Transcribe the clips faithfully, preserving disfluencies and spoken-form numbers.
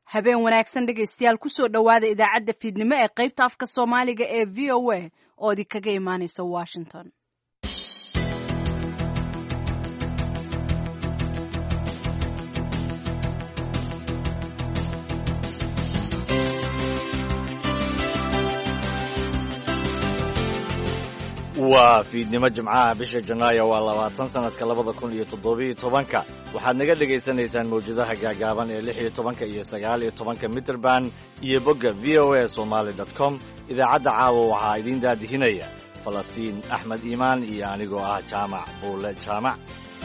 habeen wanaagsan dhegaystayaal kusoo dhowaada idaacadda fiidnimo ee qaybta afka soomaaliga ee v o a oo idinkaga imaanaysa washington. waa fiidnimo jimcaha bisha janaayo waa labaatan sanadka labada kun iyo toddobiyo tobanka waxaad naga dhegaysanaysaan mawjadaha gaagaaban ee lix iyo tobanka iyo sagaal iyo tobanka mitrband iyo bogga v o a somaali dot com. idaacadda caawa waxaa idiin daadihinaya falastiin axmed iimaan iyo anigoo ah jaamac buule jaamac.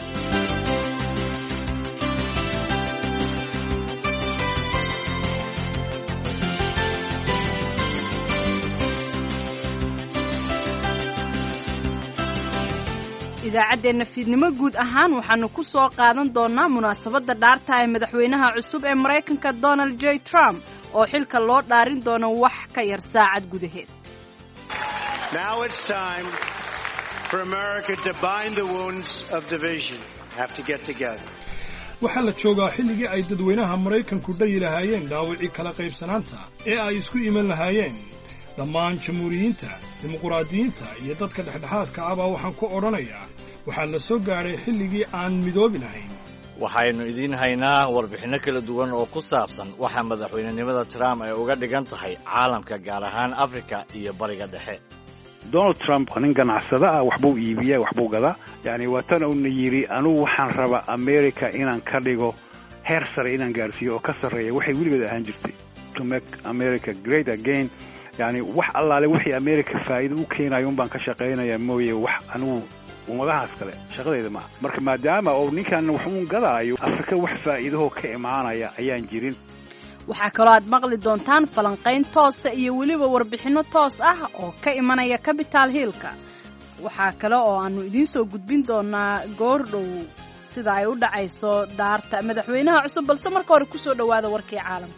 idaacaddeena fiidnimo guud ahaan waxaanu ku soo qaadan doonaa munaasabadda dhaarta ee madaxweynaha cusub ee maraykanka Donald J. Trump oo xilka loo dhaarin doono wax ka yar saacad gudaheed. Now it's time for America to bind the wounds of division. Have to get together. waxaa la joogaa xilligii ay dadweynaha maraykanku dhayi lahaayeen dhaawacii kala qaybsanaanta ee ay isku iman lahaayeen. dhammaan jamhuuriyiinta dimuquraadiyiinta iyo dadka dhexdhexaadka ah baa waxaan ku odhanayaa waxaa la soo gaadhay xilligii aan midoobi lahayn. waxaynu idiin haynaa warbixinno kala duwan oo ku saabsan waxa madaxweynenimada Trump ay uga dhigan tahay caalamka gaar ahaan Afrika iyo bariga dhexe. Donald Trump nin ganacsada ah waxbuu iibiyaa waxbuu gadaa yani waa tan uu yiri anigu waxaan rabaa America inaan ka dhigo heer sare inaan gaarsiiyo oo ka sareeyo waxay weligeed ahaan jirtay to make America great again. yani wax allaale wixii America faa'iido u keenayo un baan ka shaqeynayaa mooye wax anigu umadahaas kale shaqadeeda ma marka maadaama oo ninkan wax uun gadaayo Afrika wax faa'iido ka imaanaya ayaan jirin. waxaa kaloo aad maqli doontaan falanqayn toos ah iyo weliba warbixinno toos ah oo ka imanaya Capitol Hill-ka. waxaa kale oo aanu idiin soo gudbin doonaa goordhow sida ay u dhacayso dhaarta madaxweynaha cusub balse marka hore ku soo dhowaada warkii caalamka.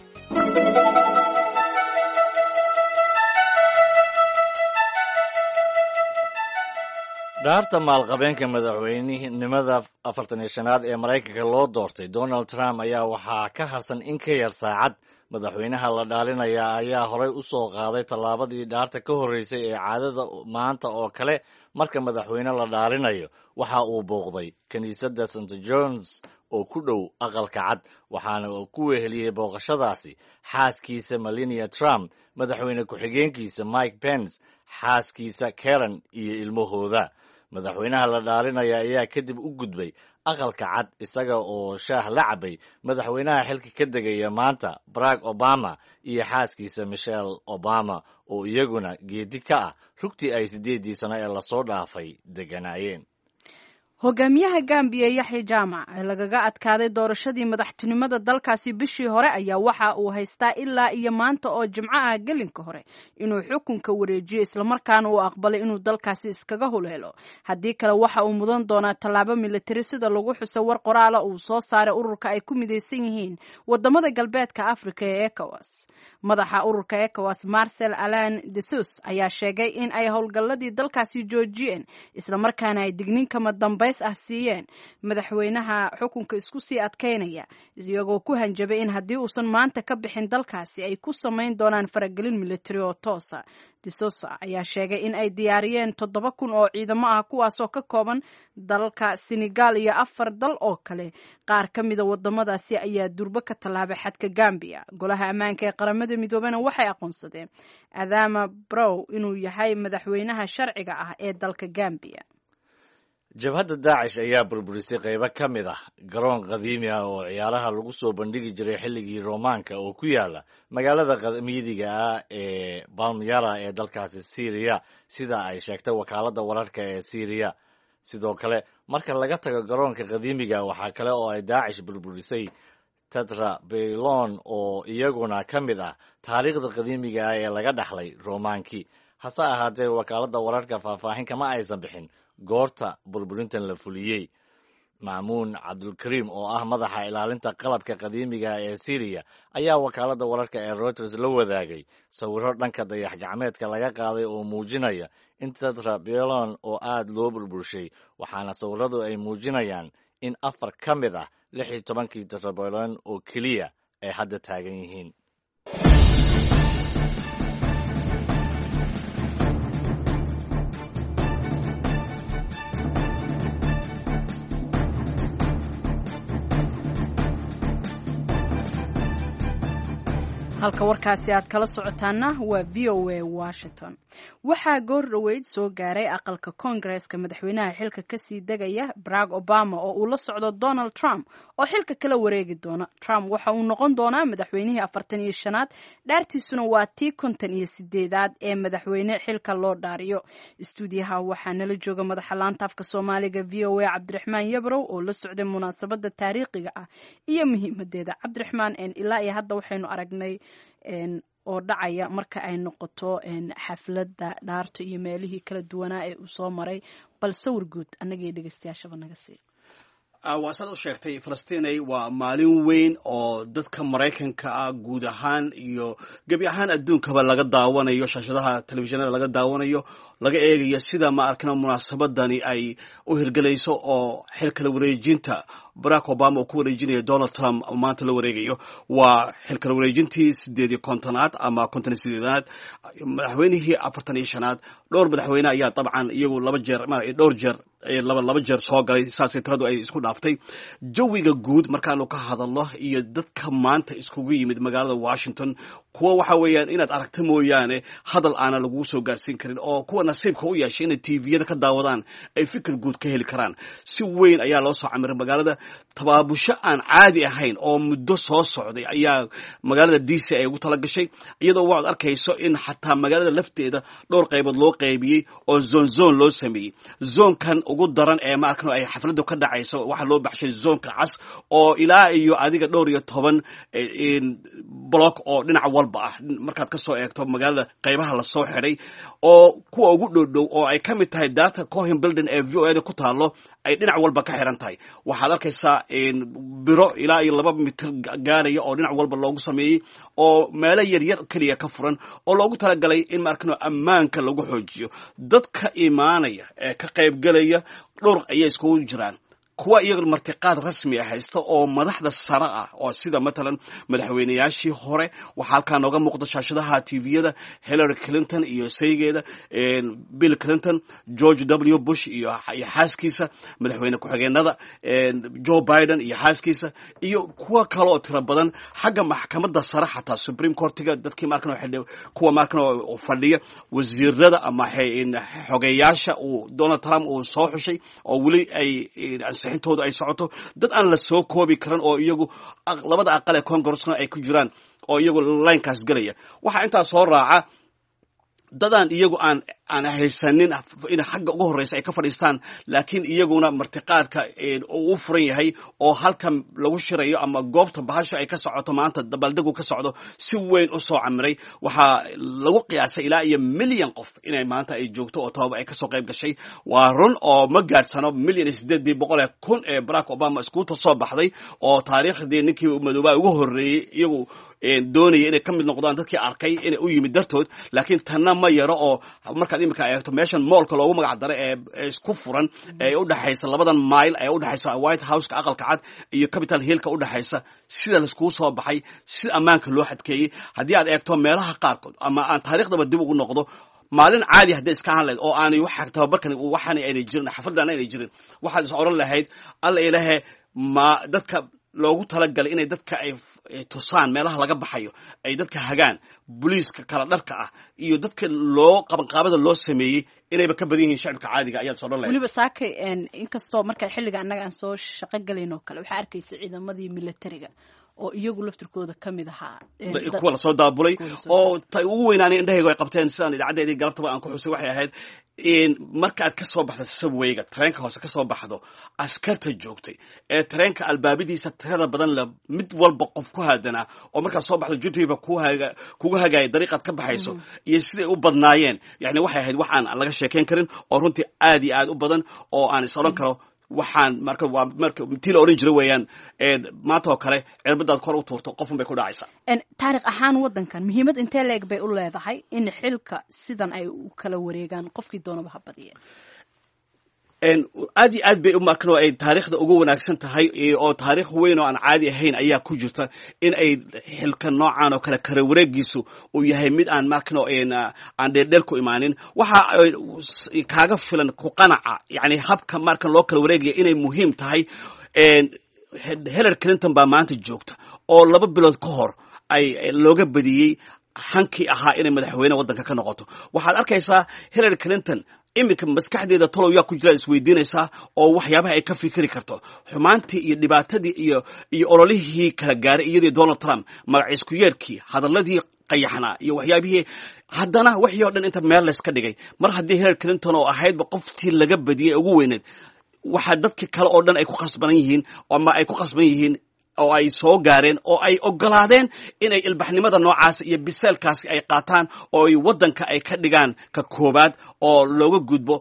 dhaarta maalqabeenka madaxweynenimada afartan iyo shanaad ee Maraykanka loo doortay Donald Trump ayaa waxaa ka harsan in ka yar saacad. madaxweynaha la dhaalinaya ayaa horay u soo qaaday tallaabadii dhaarta ka horreysay ee caadada maanta oo kale marka madaxweyne la dhaarinayo waxa uu booqday kiniisadda Saint John's oo ku dhow aqalka cad waxaana uu ku weheliyey booqashadaasi xaaskiisa Melania Trump, madaxweyne ku-xigeenkiisa Mike Pence, xaaskiisa Karen iyo ilmahooda. madaxweynaha la dhaarinaya ayaa kadib u gudbay aqalka cad isaga oo shaah la cabay madaxweynaha xilka ka degaya maanta Barack Obama iyo xaaskiisa Michelle Obama oo iyaguna geedi ka ah rugtii ay sideedii sano ee lasoo dhaafay deganaayeen. hogaamiyaha Gambia Yaxya Jaamac ee lagaga adkaaday doorashadii madaxtinimada dalkaasi bishii hore ayaa waxa uu haystaa ilaa iyo maanta oo jimco ah gelinka hore inuu xukunka wareejiyo isla markaana uu aqbalay inuu dalkaasi iskaga huleelo. haddii kale waxa uu mudan doonaa tallaabo militari sida lagu xuso war qoraala uu soo saaray ururka ay ku midaysan yihiin wadamada galbeedka Afrika ee ECOWAS. madaxa ururka ECOWAS Marcel Alain de Sousa ayaa sheegay in ay howlgalladii dalkaasi joojiyeen isla markaana ay digniin kama dambe ah siiyeen madaxweynaha xukunka isku sii adkeynaya iyagoo ku hanjabay in haddii uusan maanta ka bixin dalkaasi ay ku samayn doonaan faragelin militari oo toosa. de Sousa ayaa sheegay in ay diyaariyeen toddoba kun oo ciidamo ah kuwaasoo ka kooban dalka Senegal iyo afar dal oo kale. qaar ka mida wadamadaasi ayaa durba ka tallaabay xadka Gambia. golaha ammaanka ee qaramada midoobana waxay aqoonsadeen Adama Barrow inuu yahay madaxweynaha sharciga ah ee dalka Gambia. jabhadda Daacish ayaa burburisay qaybo ka mid ah garoon qadiimi ah oo ciyaaraha lagu soo bandhigi jiray xilligii Roomaanka oo ku yaala magaalada qadiimiga ah ee Palmyra ee dalkaasi Syria sida ay sheegtay wakaaladda wararka ee Syria. sidoo kale marka laga tago garoonka qadiimiga waxaa kale oo ay Daacish burburisay Tatra Baylon oo iyaguna ka mid ah taariikhda qadiimiga ah ee laga dhaxlay Roomaankii. hase ahaatee wakaaladda wararka faahfaahin kama aysan bixin goorta burburintan la fuliyey. Maamuun Cabdulkariim oo ah madaxa ilaalinta qalabka qadiimiga ee Syria ayaa wakaaladda wararka ee Reuters la wadaagay sawirro dhanka dayax gacmeedka laga qaaday oo muujinaya in Tatra Baylon oo aad loo burburshay waxaana sawirradu ay muujinayaan in afar ka mid ah lix iyo tobankii Tatra Baylon oo keliya ay hadda taagan yihiin. halka warkaasi aad kala socotaana waa v o a Washington. waxaa goor dhaweyd soo gaaray aqalka Congress-ka madaxweynaha xilka kasii degaya Barack Obama oo uu la socdo Donald Trump oo xilka kala wareegi doona. Trump waxa uu noqon doonaa madaxweynihii afartan iyo shanaad, dhaartiisuna waa tii konton iyo sideedaad ee madaxweyne xilka loo dhaariyo. Stuudiyaha waxaa nala jooga madaxa laanta afka Soomaaliga V O A Cabdiraxmaan Yabrow oo la socday munaasabada taariikhiga ah iyo muhiimadeeda. Cabdiraxmaan, ilaa iyo hadda waxaynu aragnay oo dhacaya marka ay noqoto xafladda dhaarta iyo meelihii kala duwanaa ee uu soo maray, bal sawir guud annagii dhegeystayaashaba naga sii. waa saad u sheegtay Falastiinay, waa maalin weyn oo dadka Maraykanka ah guud ahaan iyo gebi ahaan adduunkaba laga daawanayo, shaashadaha telefishinada laga daawanayo, laga eegayo sida ma arkana munaasabadani ay u hirgelayso oo xil kala wareejinta Barack Obama uu ku wareejinayo Donald Trump maanta la wareegayo. waa xil kala wareejintii sideed iyo kontonaad ama konton iyo sideedaad, madaxweynihii afartan iyo shanaad. dhowr madaxweyne ayaa dabcan iyagu laba jeer ma dhowr jeer laba laba jeer soo galay, saasay tiradu ay isku dhaaftay. jawiga guud markaanu ka hadalno iyo dadka maanta iskugu yimid magaalada Washington, kuwa waxa weeyaan inaad aragto mooyaane hadal aana lagu soo gaarsiin karin, oo kuwa nasiibka u yeeshay inay tviyada ka daawadaan ay fikir guud ka heli karaan. si weyn ayaa loo soo camiray magaalada. tabaabusho aan caadi ahayn oo muddo soo socday ayaa magaalada D C ay ugu tala gashay, iyadoo waxaad arkayso in xataa magaalada lafteeda dhowr qaybood loo qaybiyey oo zone zone loo sameeyey. zoonkan ugu daran ee ma arkano ay xafladdu ka dhacayso waxaa loo baxshay zoonka cas oo ilaa iyo adiga dhowr iyo toban block oo dhinac walba ah markaad ka soo eegto magaalada qaybaha la soo xidhay, oo kuwa ugu dhowdhow oo ay ka mid tahay data Cohen Building ee V O A da ku taalo ay dhinac walba ka xiran tahay. waxaad arkaysaa biro ilaa iyo laba mitir gaaraya oo dhinac walba loogu sameeyey, oo meelo yaryar keliya ka furan oo loogu talagalay in maarkano ammaanka lagu xoojiyo. dadka imaanaya ee ka qaybgalaya dhowr ayay iskugu jiraan, kuwa iyaga martiqaad rasmi ah haysta oo madaxda sare ah, oo sida matalan madaxweynayaashii hore. waxaa halkaa nooga muuqda shaashadaha tviyada Hillary Clinton iyo saygeeda Bill Clinton, George W Bush iyo xaaskiisa, madaxweyne ku-xigeenada Joe Biden iyo xaaskiisa, iyo kuwa kale oo tiro badan. xagga maxkamadda sare xataa Supreme Courtiga dadkii markan xidhay, kuwa markan fadhiya, wasiirada ama xogeyaasha uu Donald Trump uu soo xushay oo weli ay intooda ay socoto. dad aan la soo koobi karin oo iyagu labada aqal ee Congress-na ay ku jiraan oo iyagu line-kaas galaya. waxaa intaa soo raaca dadaan iyagu aan aan haysanin in xagga ugu horeysa ay ka fadhiistaan, laakiin iyaguna martiqaadka uu u furan yahay oo halkan lagu shirayo ama goobta bahasho ay ka socoto maanta dabaaldegu ka socdo si weyn u soo camiray. waxaa lagu qiyaasay ilaa iyo milyan qof inay maanta ay joogto oo todoba ay kasoo qayb gashay. waa run oo ma gaadsano milyan iyo sideedii boqol ee kun ee Barack Obama iskuuta soo baxday, oo taariikhdii ninkii madoobaa ugu horreeyey iyagu doonaya inay ka mid noqdaan dadkii arkay inay u yimid dartood. laakiin tanna ma yaro oo markaad imika eegto meeshan moolka loogu magac daray ee isku furan ee u dhaxaysa labadan mile ee u dhaxaysa White House-ka aqalka cad iyo Capitol Hill-ka u dhaxaysa, sida la isku soo baxay, sida ammaanka loo xadkeeyey. haddii aad eegto meelaha qaarkood ama aan taariikhdaba dib ugu noqdo, maalin caadi hadday iska ahaan lahayd oo aanay wax tababarkan waxaanay aynay jirin, xafladana aynay jirin, waxaad is oran lahayd alla ilaahe ma dadka loogu talagalay inay dadka ay tusaan meelaha laga baxayo, ay dadka hagaan, booliiska kala dharka ah iyo dadka loo qabanqaabada loo sameeyey inayba ka badan yihiin shacabka caadiga ayaad soo dhan lahayd. weliba saakay inkastoo marka xilliga annaga aan soo shaqo galayn oo kale waxaa arkaysa ciidamadii militariga oo iyagu laftirkooda ka mid ahaa kuwa lasoo daabulay oo tay ugu weynaanay indhahaygu ay qabteen sidaan idaacadeedii galabtaba aan ku xusay waxay ahayd markaad ka soo baxdo subwayga, tareenka hoose ka soo baxdo, askarta joogtay ee tareenka albaabadiisa tirada badan le mid walba qof ku haadanaa oo markaad soo baxdo jutiba kugu hagaaya dariiqaad ka baxayso iyo siday u badnaayeen. yani waxay ahayd wax aan laga sheekayn karin oo runtii aad iyo aad u badan oo aan is odhan karo waxaan marka waa marka tii la oran jiray weeyaan maanta oo kale cirbadaad kor u tuurto qofun bay ku dhacaysaa. taariikh ahaan waddankan muhiimad intee leeg bay u leedahay in xilka sidan ay u kala wareegaan qofkii doonaba ha badiya? aad iyo aad bay u markan oo ay taariikhda ugu wanaagsan tahay oo taariikh weyn oo aan caadi ahayn ayaa ku jirta in ay xilka noocan oo kale kala wareegiisu uu yahay mid aan markan oo aan dheeldheel ku imaanin waxa kaaga filan ku qanaca yani habka markan loo kala wareegaya inay muhiim tahay. Hillary Clinton baa maanta joogta oo laba bilood ka hor ay looga badiyey hankii ahaa inay madaxweyne waddanka ka noqoto. Waxaad arkaysaa Hillary Clinton iminka maskaxdeeda talow yaa ku jira isweydiinaysaa oo waxyaabaha ay ka fikiri karto xumaantii iyo dhibaatadii iyo iyo ololihii kala gaaray iyadii Donald Trump magaciisku yeerkii hadaladii qayaxnaa iyo waxyaabihii haddana wixii oo dhan inta meel la iska dhigay mar haddii Hillary Clinton oo ahaydba qoftii laga badiyey ugu weyneed waxa dadkii kale oo dhan ay ku qasban yihiin ama ay ku qasban yihiin oo ay soo gaareen oo ay ogolaadeen inay ilbaxnimada noocaas iyo biseelkaasi ay qaataan oo ay waddanka ay ka dhigaan ka koobaad oo looga gudbo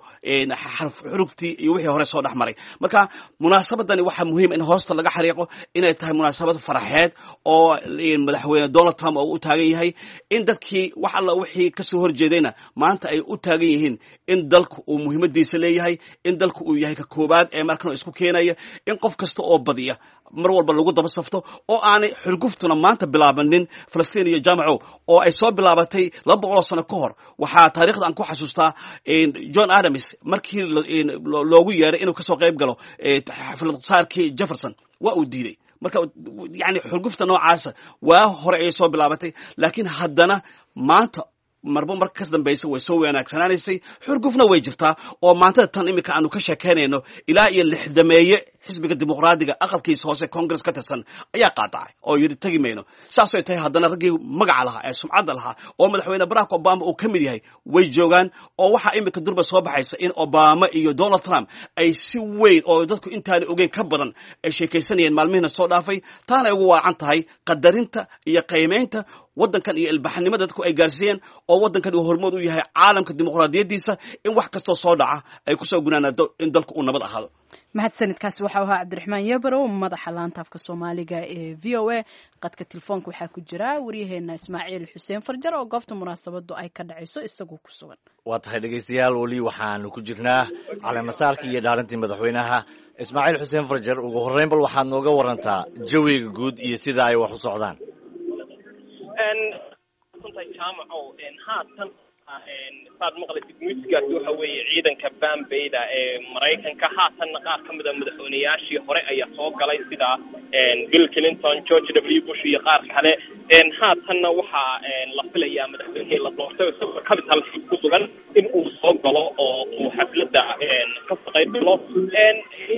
xuruftii iyo wixii hore soo dhex maray. Marka munaasabadani waxaa muhiim in hoosta laga xariiqo inay tahay munaasabad faraxeed oo madaxweyne Donald Trump uu u taagan yahay in dadkii wax alla wixii ka soo horjeedayna maanta ay u taagan yihiin in dalku uu muhiimadiisa leeyahay in dalku uu yahay ka koobaad ee markan isku keenaya in qof kasta oo badiya mar walba lagu daba safto oo aanay xulguftuna maanta bilaabanin Falastiin iyo Jaamaco oo ay soo bilaabatay laba boqol sano ka hor. Waxaa taariikhda aan ku xasuustaa John Adams markii loogu yeeray inuu ka soo qayb galo xaflad saarkii Jefferson waa uu diiday. Marka yani xulgufta noocaasa waa hore ay soo bilaabatay laakiin haddana maanta marba marka ka dambaysa way soo wanaagsanaanaysay xurgufna way jirtaa oo maanta tan imika aanu ka sheekeynayno ilaa iyo lixdameeye xisbiga dimuqraadiga aqalkiisa hoose Congress ka tirsan ayaa qaatay oo yiri tagi mayno saas ay tahay haddana raggii magaca lahaa ee sumcadda lahaa oo madaxweyne Barack Obama uu kamid yahay way joogaan oo waxa imika durba soo baxaysa in Obama iyo Donald Trump ay si weyn oo dadku intaan ogeyn ka badan ay sheekaysanayeen maalmihiina soo dhaafay taana ugu waacan tahay qadarinta iyo qiimeynta waddankan iyo ilbaxnimada dadku ay gaarsiiyeen oo waddankan uu hormood u yahay caalamka dimuqraadiyadiisa in wax kasta soo dhaca ay ku soo gunaanado in dalku uu nabad ahaado. mahadsanidkaasi waxa ahaa Cabdiraxmaan Yabaro madaxa laanta afka Soomaaliga ee V O A qadka telefoonka waxa ku jira wariyaheena Ismaaciil Xuseen Farjar oo goobta munaasabadu ay ka dhacayso isagoo ku sugan. waa tahay dhageystayaal wali waxaanu ku jirnaa caleemasaarka iyo dhaarintii madaxweynaha Ismaaciil Xuseen Farjar ugu horeyn bal waxaad nooga warantaa jawiga guud iyo sida ay wax u socdaan. een kunta jaamaco een haatan saad maqlaysid muusigaasi waxa weeye ciidanka Bambayda ee Mareykanka haatan qaar ka mid ah madaxweynayaashii hore ayaa soo galay sida Bill Clinton, George W Bush iyo qaar kale een haatanna waxa la filayaa madaxweynaha la doortay oo capital ku sugan in uu soo galo oo uu xafladda ka qayb galo een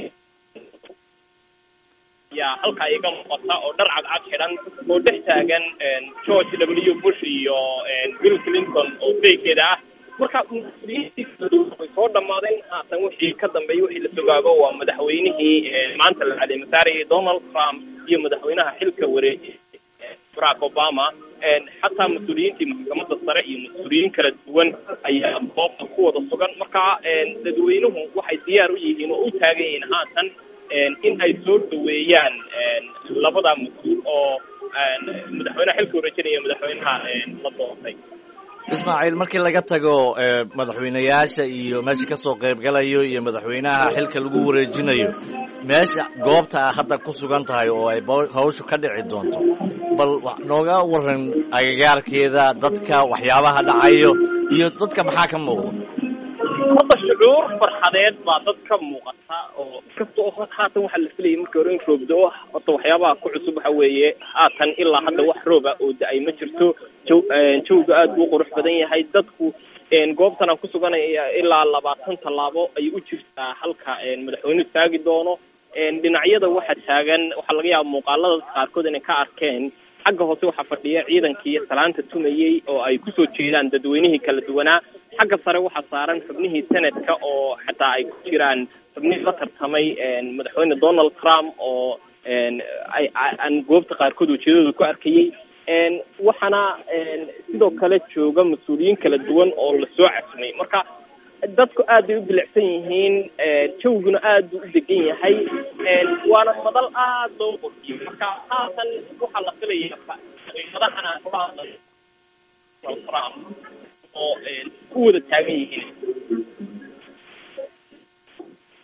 ya halka iga muuqata oo dhar cad cad xiran oo dhex taagan George W Bush iyo Bill Clinton oo beekeeda ah marka soo dhamaadeen haatan wixii ka dambeeyay wixii la sugaago waa madaxweynihii maanta la caleemasaarayay Donald Trump iyo madaxweynaha xilka wareejiyay Barack Obama xataa mas'uuliyiintii maxkamadda sare iyo mas'uuliyiin kala duwan ayaa goobta ku wada sugan marka dadweynuhu waxay diyaar u yihiin oo u taagan yihiin haatan in ay soo dhaweeyaan labada mas'uul oo madaxweynaha xilka wareejinaya madaxweynaha la doortay. Ismaaciil markii laga tago madaxweynayaasha iyo meesha ka soo qayb galayo iyo madaxweynaha xilka lagu wareejinayo meesha goobta hadda ku sugan tahay oo ay hawshu ka dhici doonto bal nooga waran agagaarkeeda dadka waxyaabaha dhacayo iyo dadka maxaa ka muuqda. hadda shucuur farxadeed baa dad ka muuqata oo kastoo haatan waxa la filayay markii hore in roob da'o horta waxyaabaha ku cusub waxa weeye haatan ilaa hadda wax rooba oo da'ay ma jirto jawga aad u qurux badan yahay dadku goobtan aan ku suganaya ilaa labaatan tallaabo ay u jirtaa halka madaxweynuhu taagi doono dhinacyada waxa taagan waxa laga yaabaa muuqaalada qaarkood inay ka arkeen xagga hoose waxa fadhiya ciidankii salaanta tumayay oo ay ku soo jeedaan dadweynihii kala duwanaa xagga sare waxa saaran xubnihii senatka oo xataa ay ku jiraan xubnihii la tartamay madaxweyne Donald Trump oo ay aan goobta qaarkood ujeedada ku arkayay waxana sidoo kale jooga mas'uuliyiin kala duwan oo la soo casmay marka dadku aad ay u bilicsan yihiin jawguna aad u degan yahay waana madal aad loo qurxiyay marka haatan waxa la filayaa madaxana Trump oo ku wada taagan yihiin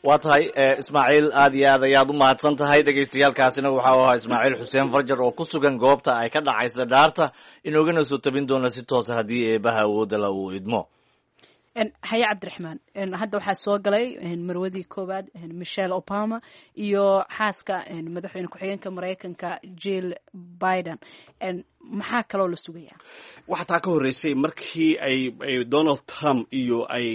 waa tahay ismaaciil aad iyo aad ayaad u mahadsan tahay dhegaystayaalkaasina waxaa u ahaa ismaaciil xuseen farjar oo ku sugan goobta ay ka dhacaysa dhaarta inoogana soo tabin doona si toosa haddii eebaha awoodala uu idmo haye cabdiraxmaan hadda waxaa soo galay marwadii koowaad michelle obama iyo xaaska madaxweyne ku-xigeenka maraykanka jill biden maxaa kaloo la sugayaa waxaa taa ka horreysay markii ay donald trump iyo ay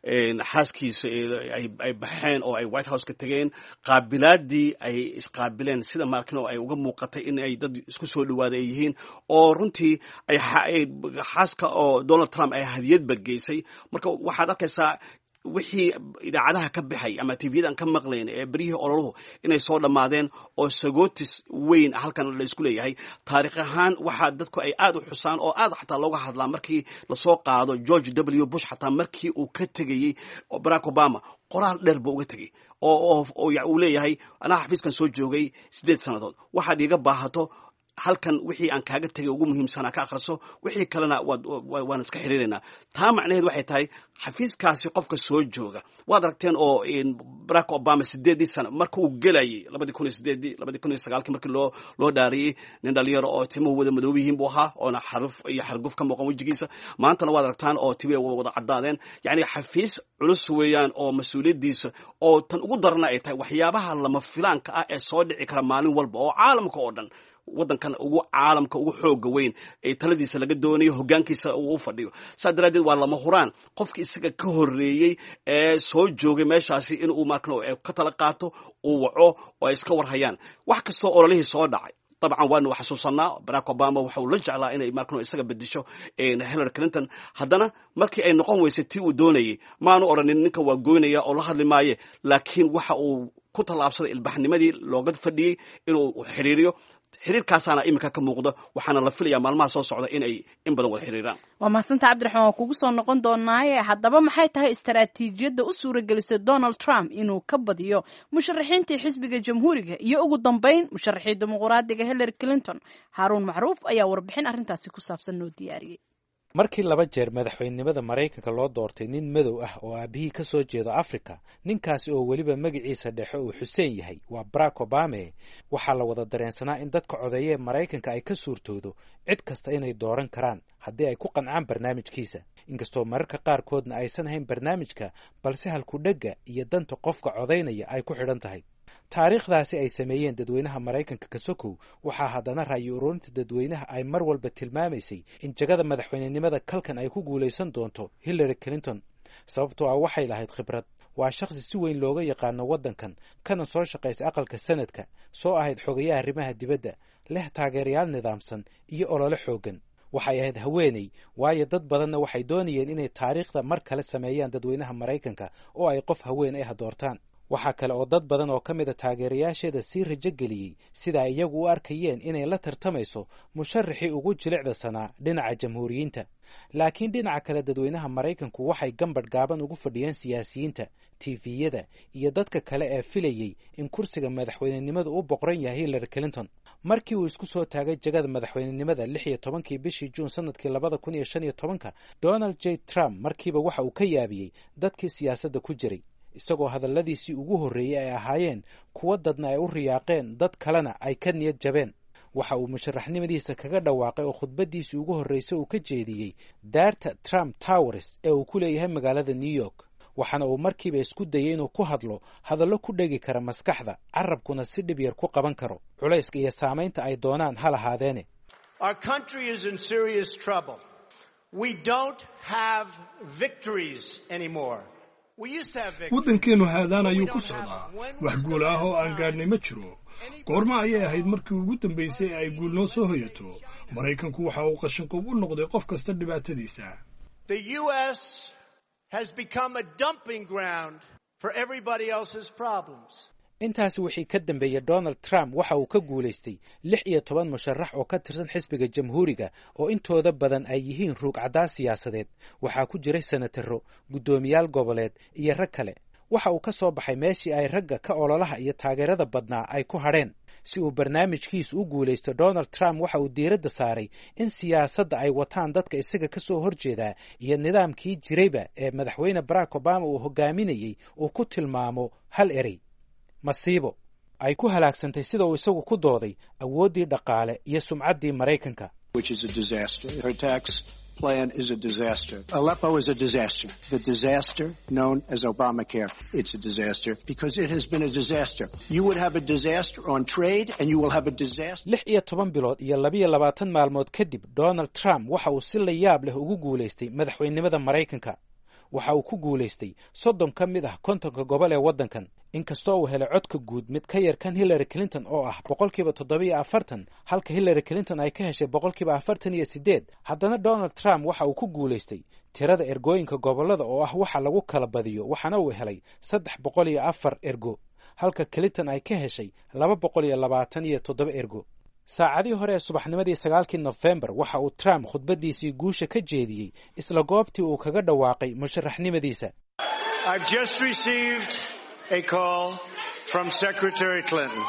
xaaskiisa ay baxeen oo ay white house ka tegeen qaabilaadii ay isqaabileen sida markino ay uga muuqatay in ay dad isku soo dhawaaday ay yihiin oo runtii ay xaaska oo donald trump ay hadiyadba geysay marka waxaad arkaysaa wixii idaacadaha ka baxay ama tvyadan ka maqlayn ee beryihii ololuhu inay soo dhammaadeen oo sagootis weyn halkan la isku leeyahay taariikh ahaan waxaa dadku ay aad u xusaan oo aad xataa looga hadlaa markii lasoo qaado george w bush xataa markii uu ka tegayey barack obama qoraal dheer buu uga tegey oo uu leeyahay anaa xafiiskan soo joogay siddeed sannadood waxaad iiga baahato halkan wixii aan kaaga tegay ugu muhiimsanaa ka akhriso wixii kalena waan iska xiriiraynaa taa macnaheed waxay tahay xafiiskaasi qofka soo jooga waad aragteen oo barack obama sideedii sano marka uu gelayay labadii kun iyo sideedii labadii kun iyo sagaalkii markii loo loo dhaariyey nin dhalinyaro oo timuhu wada madoob yihiin buu ahaa oona xaruf iyo xarguf ka muuqan wejigiisa maantana waad aragtaan oo tibi wada caddaadeen yacni xafiis culus weeyaan oo mas-uuliyaddiisa oo tan ugu darana ay tahay waxyaabaha lama filaanka ah ee soo dhici kara maalin walba oo caalamka oo dhan waddankan ugu caalamka ugu xooga weyn ee taladiisa laga doonayo hoggaankiisa uu u fadhiyo saa daraaddeed waa lama huraan qofkii isaga ka horreeyey ee soo joogay meeshaasi inuu markano ka tala qaato uu waco oo ay iska warhayaan wax kastoo ololihii soo dhacay dabcan waanu xasuusanaa barack obama waxa uu la jeclaa inay markano isaga bedesho hillary clinton haddana markii ay noqon weysay tii uu doonayey maanu odhanin ninka waa goynaya oo la hadli maaye laakiin waxa uu ku tallaabsaday ilbaxnimadii looga fadhiyey inuu xiriiriyo xiriirkaasaana iminka ka muuqda waxaana la filayaa maalmaha soo socda in ay in badan wada xiriiraan waa mahadsantaa cabdiraxmaan waa kugu soo noqon doonaaye haddaba maxay tahay istaraatiijiyadda u suuragelisay donald trump inuu ka badiyo musharaxiintii xisbiga jamhuuriga iyo ugu dambeyn musharaxii dimuqraadiga hillary clinton haaruun macruuf ayaa warbixin arrintaasi ku saabsan noo diyaariyey markii laba jeer madaxweynenimada maraykanka loo doortay nin madow ah oo aabihii ka soo jeedo africa ninkaasi oo weliba magaciisa dhexe uu xuseen yahay waa barack obame waxaa la wada dareensanaa in dadka codeeye ee maraykanka ay ka suurtoodo cid kasta inay dooran karaan haddii ay ku qancaan barnaamijkiisa inkastoo mararka qaarkoodna aysan ahayn barnaamijka balse halkudhegga iyo danta qofka codaynaya ay ku xidhan tahay taariikhdaasi ay sameeyeen dadweynaha maraykanka ka sokow waxaa haddana ra'yi ururinta dadweynaha ay mar walba tilmaamaysay in jagada madaxweynenimada kalkan ay ku guulaysan doonto hillary clinton sababtoo ah waxay lahayd khibrad waa shakhsi si weyn looga yaqaano waddankan kana soo shaqaysa aqalka sanadka soo ahayd xogayaha arrimaha dibadda leh taageerayaal nidaamsan iyo olole xooggan waxay ahayd haweeney waayo dad badanna waxay doonayeen inay taariikhda mar kale sameeyaan dadweynaha maraykanka oo ay qof haween ah doortaan waxaa kale oo dad badan oo ka mid a taageerayaasheeda sii rajo geliyey sida ay iyagu u arkayeen inay la tartamayso musharaxii ugu jilicda sanaa dhinaca jamhuuriyiinta laakiin dhinaca kale dadweynaha maraykanku waxay gambadh gaaban ugu fadhiyeen siyaasiyiinta tifiyada iyo dadka kale ee filayey in kursiga madaxweynenimadu u boqran yahay hillary clinton markii uu isku soo taagay jagada madaxweynenimada lix iyo tobankii bishii juun sanadkii labada kun iyo shan iyo tobanka donald j trump markiiba waxa uu ka yaabiyey dadkii siyaasadda ku jiray isagoo hadalladiisii ugu horreeyey ay ahaayeen kuwa dadna ay u riyaaqeen dad kalena ay ka niyad jabeen waxa uu musharaxnimadiisa kaga dhawaaqay oo khudbaddiisii ugu horreysay uu ka jeediyey daarta trump towers ee uu ku leeyahay magaalada new york waxaana uu markiiba isku dayey inuu ku hadlo hadallo ku dhegi kara maskaxda carabkuna si dhib yar ku qaban karo culayska iyo saamaynta ay doonaan ha lahaadeene waddankeennu haadaan ayuu ku socdaa wax guul ah oo aan gaadhnay ma jiro goorma ayay ahayd markii ugu dambaysay ay guul noo soo hoyato maraykanku waxa uu qashinqub u noqday qof kasta dhibaatadiisa intaasi wixii ka dambeeyey donald trump waxa uu ka guulaystay lix iyo toban musharax oo ka tirsan xisbiga jamhuuriga oo intooda badan ay yihiin ruugcadaa siyaasadeed waxaa ku jiray senataro guddoomiyaal goboleed iyo rag kale waxa uu ka soo baxay meeshii ay ragga ka ololaha iyo taageerada badnaa ay ku hadheen si uu barnaamijkiisu u guulaysto donald trump waxa uu diiradda saaray in siyaasadda ay wataan dadka isaga ka soo horjeedaa iyo nidaamkii jirayba ee madaxweyne barack obama uu hogaaminayey uu ku tilmaamo hal erey masiibo ay ku halaagsantay sida uu isagu ku dooday awooddii dhaqaale iyo sumcaddii maraykanka. Plan is a disaster. Aleppo is a disaster. The disaster known as Obamacare, it's a disaster because it has been a disaster. You would have a disaster on trade and you will have a disaster. lix iyo toban bilood iyo labiyo labaatan maalmood kadib Donald Trump waxa uu si la yaab leh ugu guulaystay madaxweynimada Maraykanka. Waxa uu ku guulaystay soddon ka mid ah kontonka gobol ee waddankan inkastoo uu helay codka guud mid ka yar kan Hillary Clinton oo ah boqolkiiba toddoba iyo afartan halka Hillary Clinton ay ka heshay boqolkiiba afartan iyo siddeed. Haddana Donald Trump waxa uu ku guulaystay tirada ergooyinka gobolada oo ah waxa lagu kala badiyo waxana uu helay saddex boqol iyo afar ergo halka Clinton ay ka heshay laba boqol iyo labaatan iyo toddoba ergo. saacadii hore ee subaxnimadii sagaalkii November waxa uu Trump khudbadiisii guusha ka jeediyey isla goobtii uu kaga dhawaaqay musharaxnimadiisa. I've just received a call from Secretary Clinton.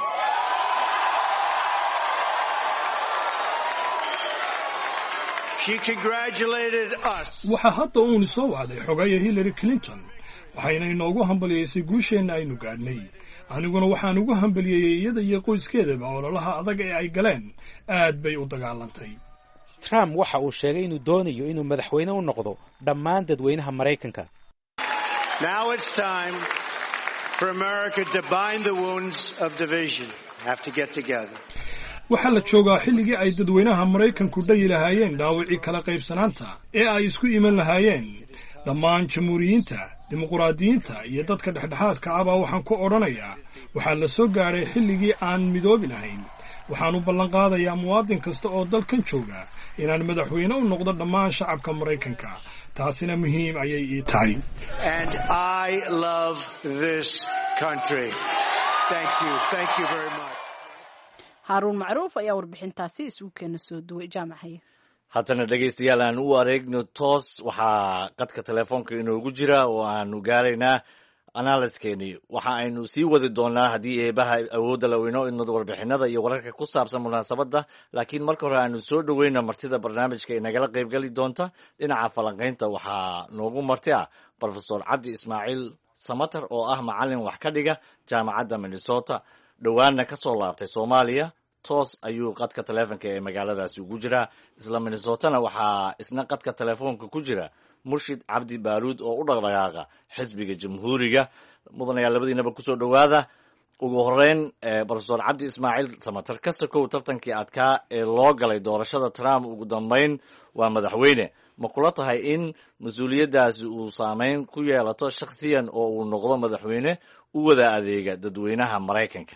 She congratulated us. Waxa hadda uun soo wacday xogaya Hillary Clinton waxayna inoogu hambalyeysay guusheenna aynu gaadhnay. aniguna waxaan ugu hambalyeeyay iyada iyo qoyskeedaba ololaha adag ee ay galeen aad bay u dagaalantay. Trump waxa uu sheegay inuu doonayo inuu madaxweyne u noqdo dhammaan dadweynaha Maraykanka. Now it's time for America to bind the wounds of division. Have to get together. Waxa la joogaa xilligii ay dadweynaha Maraykanku dhayi lahaayeen dhaawacii kala qaybsanaanta ee ay isku iman lahaayeen. dhammaan jamhuuriyiinta dimuqraadiyiinta iyo dadka dhexdhexaadka ah baa waxaan ku odhanayaa waxaa la soo gaaray xilligii aan midoobi lahayn. waxaan u ballan qaadayaa muwaadin kasta oo dalkan jooga inaan madaxweyne u noqdo dhammaan shacabka Maraykanka. taasina muhiim ayay ii tahay. And I love this country. Thank you. Thank you very much. Harun Macruuf ayaa warbixintaasi isugu keena soo duway jaamacaye. haddana dhegaystayaal aan u areegno toos waxaa qadka telefoonka inoogu jira oo aanu gaaraynaa analyskeeni waxa aynu sii wadi doonaa haddii eebaha awoodda la weyno inad warbixinada iyo wararka ku saabsan munaasabadda laakiin marka hore aanu soo dhoweyno martida barnaamijka ee nagala qaybgeli doonta dhinaca falanqaynta waxaa noogu marti ah professor cabdi ismaaciil samater oo ah macallin wax ka dhiga jaamacadda Minnesota dhowaanna ka soo laabtay Soomaaliya. toos ayuu qadka telefoonka ee magaaladaasi ugu jira isla Minnesotana waxaa isna qadka telefoonka ku jira Murshid Cabdi Baaruud oo u dhaqdhaqaaqa xisbiga jamhuuriga. mudanayaa labadiinaba ku soo dhawaada. ugu horeyn professor Cabdi Ismaaciil Samater ka sokow tartankii adkaa ee loo galay doorashada Trump ugu dambeyn waa madaxweyne ma kula tahay in mas'uuliyadaasi uu saameyn ku yeelato shakhsiyan oo uu noqdo madaxweyne u wada adeega dadweynaha Maraykanka?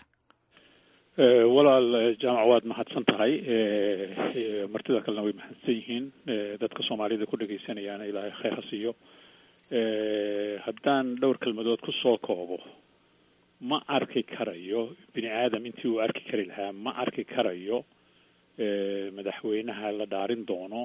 walaal jaamac waad mahadsan tahay martida kalena way mahadsan yihiin dadka Soomaalida ku dhageysanayaan ilaahay khayr ha siiyo. haddaan dhowr kalmadood ku soo koobo ma arki karayo bini aadam intii uu arki kari lahaa ma arki karayo madaxweynaha la dhaarin doono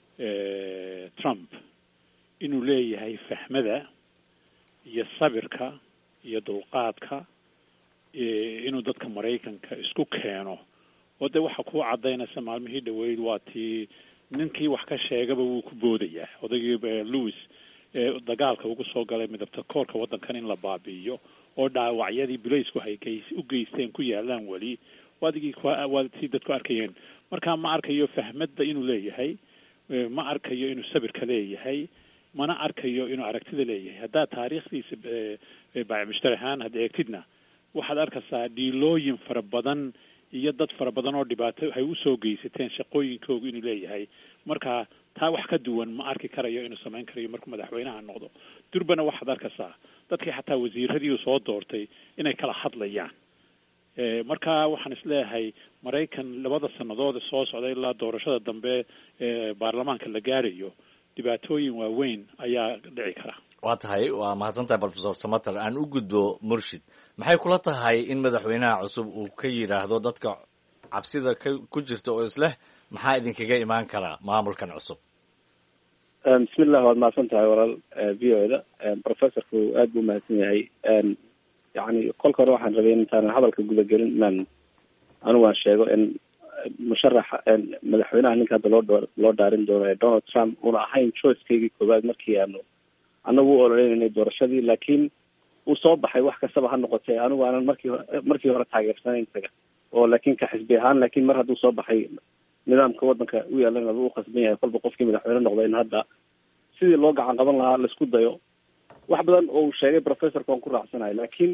Trump inuu leeyahay fahmada iyo sabirka iyo dulqaadka inuu dadka Maraykanka isku keeno oo de waxa ku cadeynaysa maalmihii dhaweyd waa tii ninkii wax ka sheegaba wuu ku boodayaa odaygii Lewis dagaalka ugu soo galay midabta koorka waddankan in la baabi'iyo oo dhaawacyadii bileysku hay u geysteen ku yaalaan wali wadigii waadii dadku arkayeen. marka ma arkayo fahmadda inuu leeyahay ma arkayo inuu sabirka leeyahay mana arkayo inuu aragtida leeyahay. haddaa taariikhdiisa baa mushtarahan hadda eegtidna waxaad arkaysaa dhiilooyin fara badan iyo dad fara badan oo dhibaato ay u soo geysateen shaqooyinkooda inuu leeyahay. marka taa wax ka duwan ma arki karayo inuu samayn karayo markuu madaxweynaha noqdo. durbana waxaad arkaysaa dadkii xataa wasiiradii soo doortay inay kala hadlayaan. marka waxaan isleeyahay Maraykan labada sanadood soo socday ilaa doorashada dambe ee baarlamaanka la gaarayo dhibaatooyin waaweyn ayaa dhici kara. waa tahay waa mahadsantahay professor Samater. aan u gudbo Murshid, maxay kula tahay in madaxweynaha cusub uu ka yiraahdo dadka cabsida ku jirta oo isleh maxaa idinkaga imaan kara maamulkan cusub? bismillah waad mahadsantahay walaal v o da professorku aad buu mahadsan yahay. yani kolka hore waxaan rabay intaan hadalka gudagelin inaan anigu aan sheego in musharaxa madaxweynaha ninka hadda loo loo dhaarin doono ee Donald Trump una ahayn choicekeygii koowaad markii aanu anagu u ololeynay doorashadii, laakiin uu soo baxay wax kastaba ha noqotee anigu aanan markii markii hore taageersanayn isaga oo laakiin ka xisbi ahaan, laakiin mar hadduu soo baxay nidaamka waddanka u yaalana uu khasban yahay kolba qofkii madaxweyne noqday in hadda sidii loo gacan qaban lahaa laisku dayo. wax badan oo uu sheegay professorka waan ku raacsanahay, laakiin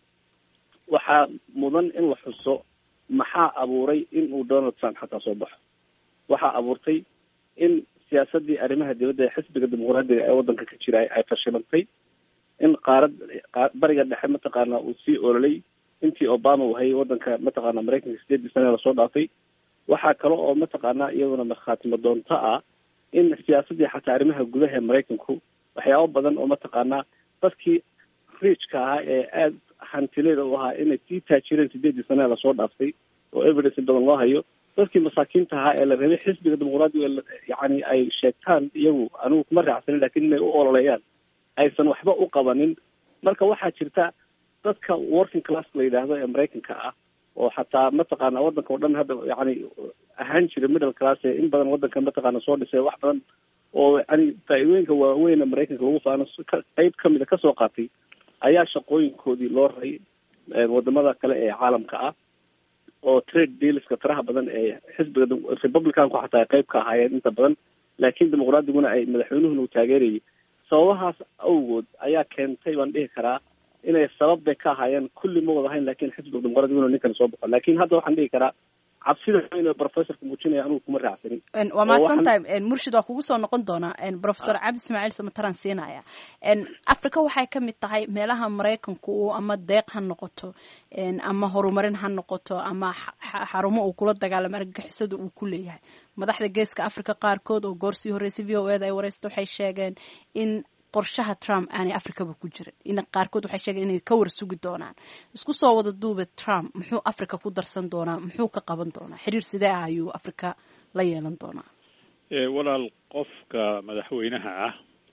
waxaa mudan in la xuso maxaa abuuray in uu Donald Trump xataa soo baxo. waxaa abuurtay in siyaasadii arrimaha dibadda ee xisbiga dimuqraadiga ee waddanka ka jira ay fashilantay, in qaarad bariga dhexe mataqaana uu sii ololay intii Obama uu hayay waddanka mataqaana Mareykanka sideedii sano lasoo dhaafay. waxaa kale oo mataqaana iyaduna markhaatimo doonto ah in siyaasadii xataa arrimaha gudaha ee Mareykanku waxyaabo badan oo mataqaana dadkii riijka ahaa ee aada hantileeda u ahaa inay sii taajireen sideedii sano lasoo dhaaftay oo evidence badan loo hayo, dadkii masaakiinta ahaa ee la rabay xisbiga dimuqraadiga yani ay sheegtaan iyagu anigu kuma raacsanin laakiin inay u ololeeyaan aysan waxba u qabanin. marka waxaa jirta dadka working class la yidhaahdo ee Mareykanka ah oo xataa mataqaana waddanka oo dhan hadda yani ahaan jira middle class ee in badan waddanka mataqaana soo dhisay wax badan oo yani faa'iidooyinka waaweyn ee Mareykanka lagu faano qayb kamid a kasoo qaatay ayaa shaqooyinkoodii loo raray wadamada kale ee caalamka ah oo trade dealska faraha badan ee xisbiga Republicanku xataa ay qayb ka ahaayeen inta badan, laakiin dimuqraadiguna ay madaxweynuhuna u taageerayay. sababahaas awgood ayaa keentay baan dhihi karaa inay sabab bay ka ahaayeen, kulli ma wada hayn laakiin xisbiga dimuqraadiguna ninkan soo baxo. laakiin hadda waxaan dhihi karaa cabsida weyn ee professorka muujinaya anigu kuma raacsanin. waa mahadsantahay Murshid, waa kugu soo noqon doonaa professor Cabdi Ismaaciil Samataran siinaya. Afrika waxay ka mid tahay meelaha Mareykanku uu ama deeq ha noqoto ama horumarin ha noqoto ama xarumo uu kula dagaalamo argagixisada uu ku leeyahay. madaxda geeska Afrika qaarkood oo goorsii horeysay V O A da ay wareysto waxay sheegeen in qorshaha Trump aanay Afrikaba ku jirin, in qaarkood waxay sheegeen inay ka warsugi doonaan. isku soo wada duube Trump muxuu Afrika ku darsan doonaa, muxuu ka qaban doonaa, xiriir sidee ah ayuu Afrika la yeelan doonaa? ee walaal qofka madaxweynaha ah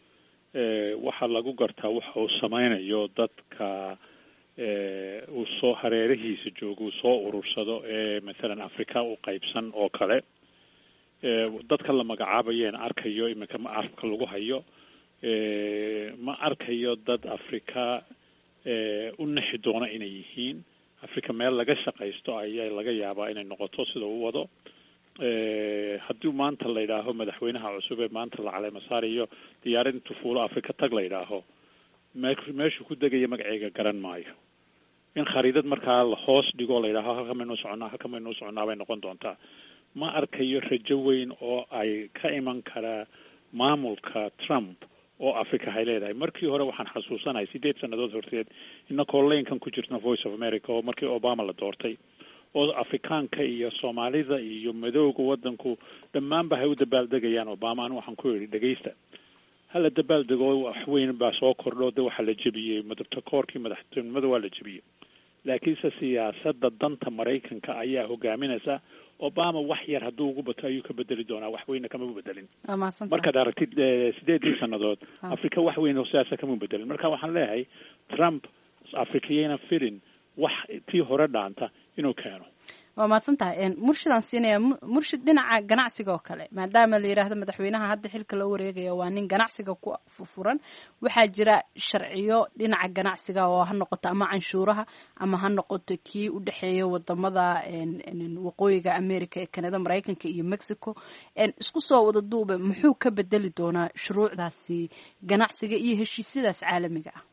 ee waxa lagu gartaa waxa uu samaynayo dadka ee uu soo hareerihiisa joogo soo urursado ee midalan Afrika u qaybsan oo kale ee dadka la magacaabayeen arkayo imika ma Afrika lagu hayo ma arkayo dad Afrika u nixi doona inay yihiin. Afrika meel laga shaqaysto ayaa laga yaabaa inay noqoto sida uu wado. haddii maanta la yidhaaho madaxweynaha cusub ee maanta la caleema saarayo diyaarin tufuulo Afrika tag la yidhaaho meeshu ku degaya magaceega garan maayo. in khariidad markaa la hoos dhigo la yidhaaho halka maynu soconaa halka maynu soconaa bay noqon doontaa. ma arkayo rajo weyn oo ay ka iman karaa maamulka Trump oo Afrika hay leedahay. markii hore waxaan xasuusanahay sideed sanadood horteed inakoo leenkan ku jirna Voice of America oo markii Obama la doortay oo Afrikaanka iyo Soomaalida iyo madowga waddanku dhammaanba hay u dabaaldegayaan Obama. aan waxaan ku yidhi dhageysta hala dabaaldego wax weyn baa soo kordho de waxa la jabiyey madabta koorkii madaxtinimada waa la jabiyey, laakiinse siyaasadda danta Mareykanka ayaa hogaaminaysa. Obama wax yar hadduu ugu bato ayuu ka bedeli doonaa, wax weyna kama bedelin. markaad aragtid sideedii sanadood Afrika wax weyn oo siyaasa kama bedelin. marka waxaan leeyahay Trump Afrikayna filin wax tii hore dhaanta inuu keeno. waa mahadsantahay Murshidaan siinaya. Murshid, dhinaca ganacsiga oo kale maadaama la yidhaahdo madaxweynaha hadda xilka la wareegaya waa nin ganacsiga ku furan, waxaa jira sharciyo dhinaca ganacsiga oo ha noqoto ama canshuuraha ama ha noqoto kii u dhexeeya wadamada waqooyiga America ee Canada, Mareykanka iyo Mexico. isku soo wada duube muxuu ka bedeli doonaa shuruucdaasi ganacsiga iyo heshiisyadaas caalamiga ah?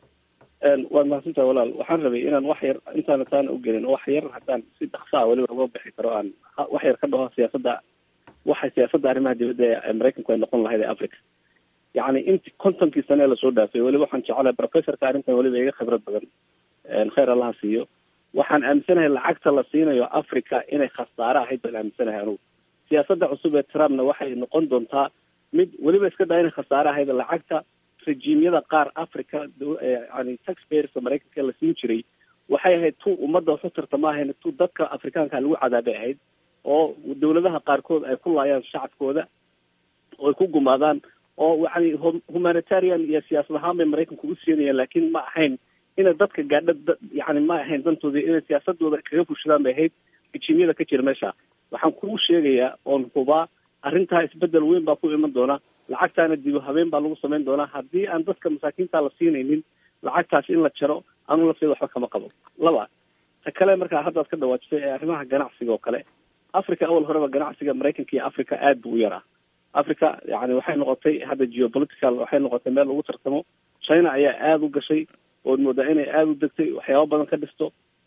waad mahadsantahay walaal. waxaan rabay inaan wax yar intaana taana u gelin wax yar haddaan si dhaqso ah weliba uga bixi karo aan wax yar ka dhaho siyaasadda waxay siyaasadda arrimaha dibadda ee Mareykanku ay noqon lahayd ee Afrika. yacni intii kontonkii sane lasoo dhaafay weliba waxaan jecelahay professorka arrintan weliba iga khibrad badan khayr allaha siiyo. waxaan aaminsanahay lacagta la siinayo Afrika inay khasaare ahayd baan aaminsanahay anugu. siyaasadda cusub ee Trumpna waxay noqon doontaa mid weliba iska daa inay khasaare ahayd. lacagta rejiimyada qaar Afrika yani taxpayerska Mareykanka la siin jiray waxay ahayd tu ummadda waxu tartama ahayn tu dadka Afrikaanka lagu cadaabay ahayd oo dawladaha qaarkood ay ku laayaan shacabkooda oo ay ku gumaadaan oo yani humanitarian iyo siyaasad ahaan bay Mareykanku u siinayaan, laakiin ma ahayn inay dadka gaadha yani ma ahayn dantoodii inay siyaasadooda kaga fushadaan bay ahayd. ijimyada ka jira meesha waxaan kuu sheegayaa oon hubaa arrintaa isbedel weyn baa ku iman doona lacagtaana dibu habeen baa lagu samayn doonaa haddii aan dadka masaakiinta la siinaynin lacagtaas in la jaro anu lafteeda waxba kama qabo. laba ta kale markaa haddaad ka dhawaajisay ee arrimaha ganacsiga oo kale africa awal horeba ganacsiga maraykanka iyo africa aad buu u yaraa. africa yani waxay noqotay hadda geopolitical waxay noqotay meel lagu tartamo. china ayaa aada u gashay ood moodaa inay aada u degtay waxyaaba badan ka dhisto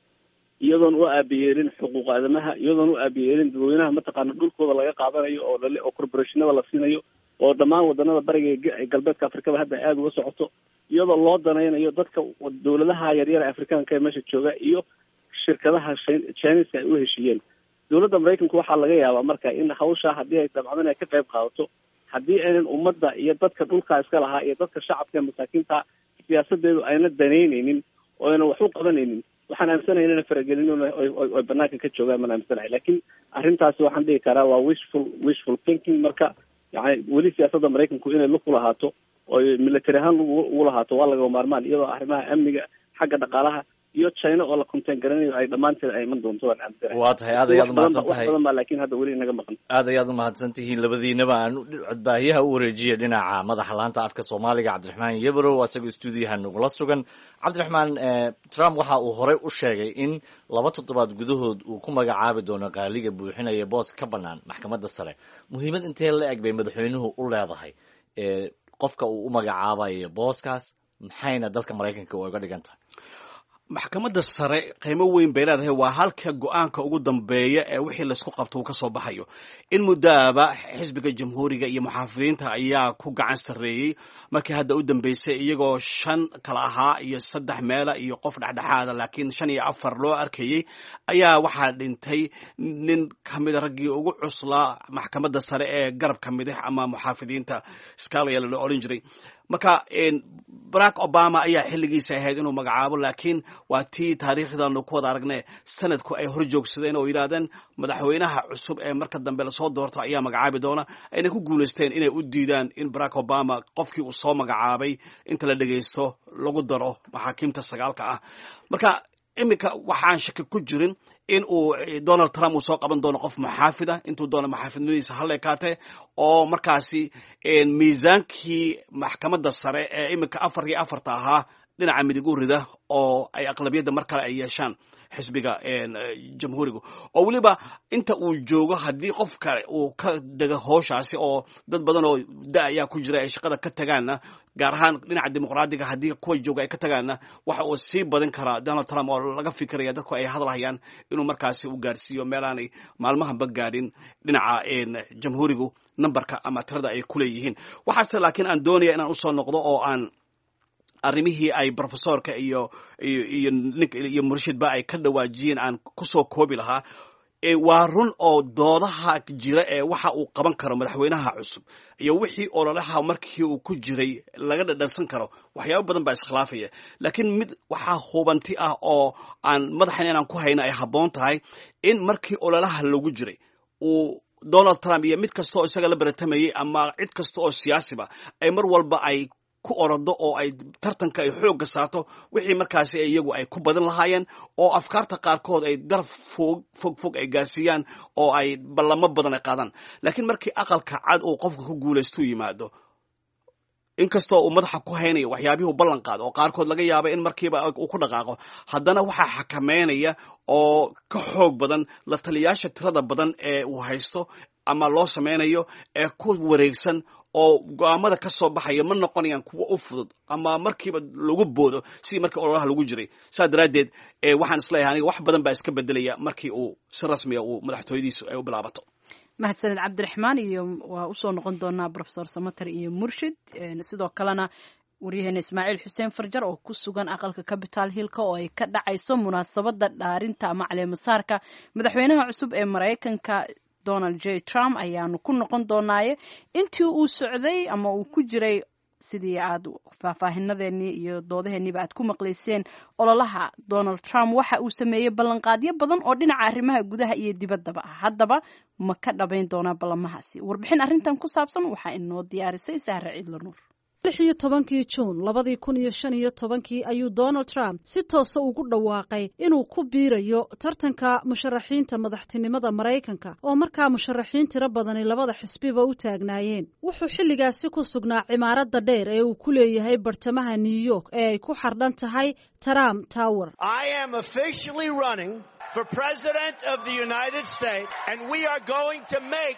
iyadoon u aabiyeelin xuquuq aadamaha iyadoon u aabiyeelin dadweynaha mataqaana dhulkooda laga qaadanayo oo lale oo corporationada la siinayo oo dhammaan wadanada bariga galbeedka afrikada hadda aada uga socoto iyadoo loo danaynayo dadka dawladaha yaryar afrikaanka ee meesha jooga iyo shirkadaha Chinese ay u heshiiyeen. dawladda Mareykanku waxaa laga yaabaa marka in hawsha haddii ay dabcadan ay ka qayb qaadato haddii aynan ummadda iyo dadka dhulka iska lahaa iyo dadka shacabka masaakiinta siyaasadeedu ayna danaynaynin oo ayna wax u qabanaynin waxaan aaminsanahay inayna faragelin oo banaanka ka joogaan ma aaminsanahay. laakiin arrintaasi waxaan dhihi karaa waa wishful wishful thinking. marka yani weli siyaasadda Mareykanku inay lug ku lahaato oo military ahaan ugu lahaato waa laga maarmaan iyadoo arrimaha amniga xagga dhaqaalaha iyo China oo la contain garanayo ay dhamaanteed ay iman doonto waan aaminsanahay. waa tahay aad ayaad umahadsan tahay badan baa laakiin hadda weli inaga maqan. aad ayaad umahadsan tihiin labadiinaba. aan codbaahiyaha u wareejiya dhinaca madaxa laanta afka Soomaaliga Cabdiraxmaan Yebrow asagoo stuudiyaha nagula sugan. Cabdiraxmaan, Trump waxa uu horey u sheegay in laba toddobaad gudahood uu ku magacaabi doono qaaliga buuxinaya boos ka banaan maxkamadda sare. muhiimad intee la eg bay madaxweynuhu u leedahay ee qofka uu u magacaabayo booskaas maxayna dalka Mareykanka uga dhigan tahay? maxkamadda sare qiimo weyn bay leedahay. waa halka go-aanka ugu dambeeya ee wixii laisku qabto uu ka soo baxayo. in muddaaba xisbiga jamhuuriga iyo muxaafidiinta ayaa ku gacan sarreeyey markii hadda u dambeysay iyagoo shan kala ahaa iyo saddex meela iyo qof dhexdhexaada laakiin shan iyo afar loo arkayey ayaa waxaa dhintay nin ka mida raggii ugu cuslaa maxkamadda sare ee garab ka mid ah ama muxaafidiinta Scalia la odhan jiray. marka Barack Obama ayaa xilligiisa ahayd inuu magacaabo laakiin waa tii taariikhdan ku wada aragnay sanadku ay hor joogsadeen oo yiraahdeen madaxweynaha cusub ee marka dambe la soo doorto ayaa magacaabi doona ayna ku guuleysteen inay u diidaan in Barack Obama qofkii uu soo magacaabay inta la dhageysto lagu daro maxaakiimta sagaalka ah. marka imika waxaan shaki ku jirin in uu Donald Trump uu soo qaban doono qof muxaafid ah intuu doono muxaafidnimadiisa hal kaate oo markaasi miisaankii maxkamadda sare ee imika afar iyo afarta ahaa dhinaca midig u rida oo ay aqlabiyadda mar kale ay yeeshaan xisbiga jamhuuriga oo weliba inta uu joogo haddii qof kale uu ka dego howshaasi oo dad badan oo da ayaa ku jira ay shaqada ka tagaana gaar ahaan dhinaca dimuqraadiga haddii kuwa jooga ay ka tagaana waxa uu sii badin karaa Donald Trump oo laga fikiraya dadku ay hadlayaan inuu markaasi u gaarsiiyo meelaanay maalmahanba gaadhin dhinaca jamhuurigu numberka ama tirada ay ku leeyihiin. waxaase laakiin aan doonaya inaan usoo noqdo oo aan arrimihii ay professorka iyo iyo iyo murshidba ay ka dhawaajiyeen aan kusoo koobi lahaa. waa run oo doodaha jira ee waxa uu qaban karo madaxweynaha cusub iyo wixii ololaha markii uu ku jiray laga dhadhansan karo waxyaabo badan baa iskhilaafaya. laakiin mid waxaa hubanti ah oo aan madaxan inaan ku hayna ay habboon tahay in markii ololaha lagu jiray uu Donald Trump iyo mid kasta oo isaga la baratamayay ama cid kasta oo siyaasiba ay mar walba ay ku orado oo ay tartanka ay xoogga saato wixii markaasi iyagu ay ku badan lahaayeen oo afkaarta qaarkood ay dar fog fog fog ay gaarsiiyaan oo ay ballamo badan ay qaadaan. laakiin markii aqalka cad uu qofka ku guulaysto yimaado inkastoo uu madaxa ku haynayo waxyaabihii uu ballan qaado oo qaarkood laga yaabo in markiiba uu ku dhaqaaqo haddana waxaa xakameynaya oo ka xoog badan la taliyaasha tirada badan ee uu haysto ama loo sameynayo ee ku wareegsan oo go'aamada ka soo baxaya ma noqonayaan kuwa u fudud ama markiiba lagu boodo sidii markii ololaha lagu jiray. saa daraaddeed waxaan isleeyahay aniga wax badan baa iska bedelaya markii uu si rasmiya uu madaxtooyadiisu ay u bilaabato. mahadsaned Cabdiraxmaan iyo waa usoo noqon doonaa Professor Samatar iyo Murshid. sidoo kalena waryaheena Ismaaciil Xuseen Farjar oo ku sugan aqalka Capitol Hill-ka oo ay ka dhacayso munaasabadda dhaarinta ama caleemasaarka madaxweynaha cusub ee Mareykanka Donald J. Trump ayaanu ku noqon doonaaye intii uu socday ama uu ku jiray sidii aad faahfaahinadeenii iyo doodaheeniiba aad ku maqlayseen ololaha Donald Trump waxa uu sameeyey ballanqaadyo badan oo dhinaca arrimaha gudaha iyo dibaddaba ah. haddaba ma ka dhabayn doonaa ballamahaasi? warbixin arrintan ku saabsan waxaa inoo diyaarisay Sahra Ciidla Nuur. lix iyo tobankii juun labadii kun iyo shan iyo tobankii ayuu Donald Trump si toosa ugu dhawaaqay inuu ku biirayo tartanka musharaxiinta madaxtinimada Mareykanka oo markaa musharaxiin tiro badani labada xisbiba u taagnaayeen. Wuxuu xilligaasi ku sugnaa cimaaradda dheer ee uu ku leeyahay bartamaha New York ee ay ku xardhan tahay Trump Tower. I am officially running for President of the United States and we are going to make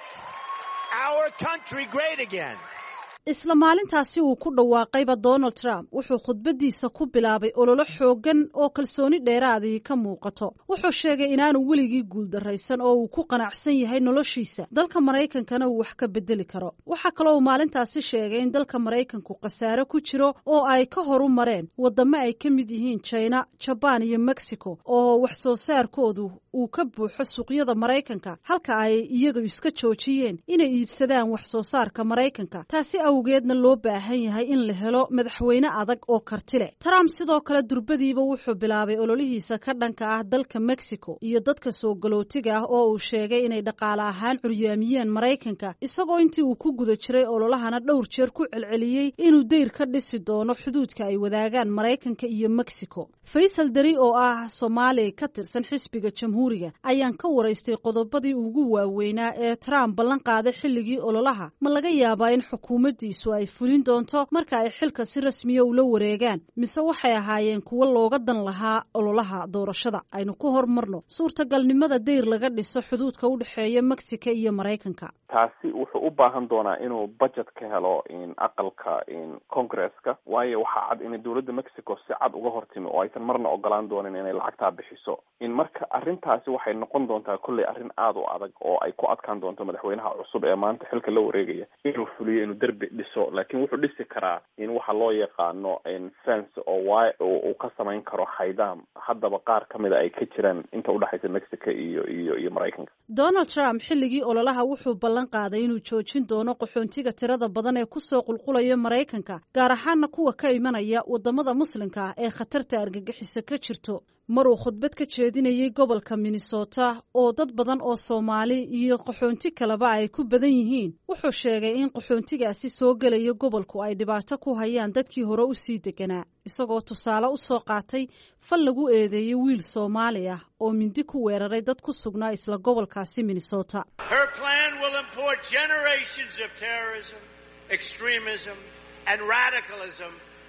our country great again. Isla maalintaasi uu ku dhawaaqayba Donald Trump wuxuu khudbadiisa ku bilaabay ololo xoogan oo kalsooni dheeraadii ka muuqato. Wuxuu sheegay inaanu weligii guuldarraysan oo uu ku qanacsan yahay noloshiisa dalka Mareykankana uu wax ka bedeli karo. Waxa kale oo maalintaasi sheegay in dalka Mareykanku khasaare ku jiro oo ay ka horu mareen wadamo ay ka mid yihiin China, Japan iyo Mexico oo wax soo saarkoodu uu ka buuxo suuqyada Mareykanka halka ay iyaga iska joojiyeen inay iibsadaan wax soo saarka Mareykanka. Taasi awgeedna loo baahan yahay in la helo madaxweyne adag oo karti leh. Trump sidoo kale durbadiiba wuxuu bilaabay ololihiisa ka dhanka ah dalka Mexico iyo dadka soo galootiga ah oo uu sheegay inay dhaqaale ahaan curyaamiyeen Mareykanka isagoo intii uu ku guda jiray ololahana dhowr jeer ku celceliyey inuu deyr ka dhisi doono xuduudka ay wadaagaan Mareykanka iyo Mexico. Faisal Dari oo ah Soomaali ka tirsan xisbiga Jamhuuriga ayaan ka waraystay qodobadii ugu waaweynaa ee Trump ballan qaaday xilligii ololaha. Ma laga yaabaa in xukuumadda ay fulin doonto marka ay xilka si rasmiya ula wareegaan mise waxay ahaayeen kuwo looga dan lahaa ololaha doorashada? Aynu ku hormarno suurtagalnimada deyr laga dhiso xuduudka u dhexeeya Mexico iyo Mareykanka. taasi wuxuu u baahan doonaa inuu budget ka helo in aqalka in Congress-ka waayo waxa cad in dawladda Mexico si cad uga hortimi oo aysan marna ogolaan doonin inay lacagta bixiso. In marka arrintaasi waxay noqon doontaa kulli arrin aad u adag oo ay ku adkaan doonto madaxweynaha cusub ee maanta xilka la wareegaya inuu fuliyo inuu darbi dhiso, laakiin wuxuu dhisi karaa in waxa loo yaqaano in fence oo waa uu ka samayn karo xaydam haddaba qaar kamid ah ay ka jiraan inta u dhaxaysa Mexico iyo iyo iyo Mareykanka. Donald Trump xilligii ololaha wuxuu ballan qaaday inuu joojin doono qaxoontiga tirada badan ee ku soo qulqulaya Mareykanka gaar ahaan kuwa ka imanaya wadamada muslimka ah ee khatarta argagixisa ka jirto. Mar uu khudbad ka jeedinayay gobolka Minnesota oo dad badan oo Soomaali iyo qaxoonti kaleba ay ku badan yihiin, wuxuu sheegay in qaxoontigaasi soo galaya gobolku ay dhibaato ku hayaan dadkii hore u sii deganaa, isagoo tusaale u soo qaatay fal lagu eedeeyay wiil Soomaali ah oo mindi ku weeraray dad ku sugnaa isla gobolkaasi Minnesota. Her plan will import generations of terrorism, extremism and radicalism.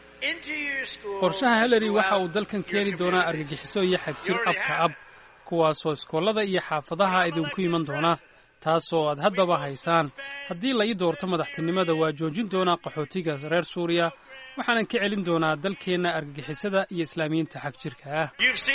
qorshaha Hillary waxa uu dalkan keeni doonaa argagixiso iyo xagjir abka ab kuwaasoo iskoolada iyo xaafadaha idinku iman doona, taasoo aad haddaba haysaan. haddii la ii doorto madaxtinimada waa joojin doonaa qaxootiga reer Suuriya, waxaanan ka celin doonaa dalkeenna argagixisada iyo islaamiyiinta xagjirka ah.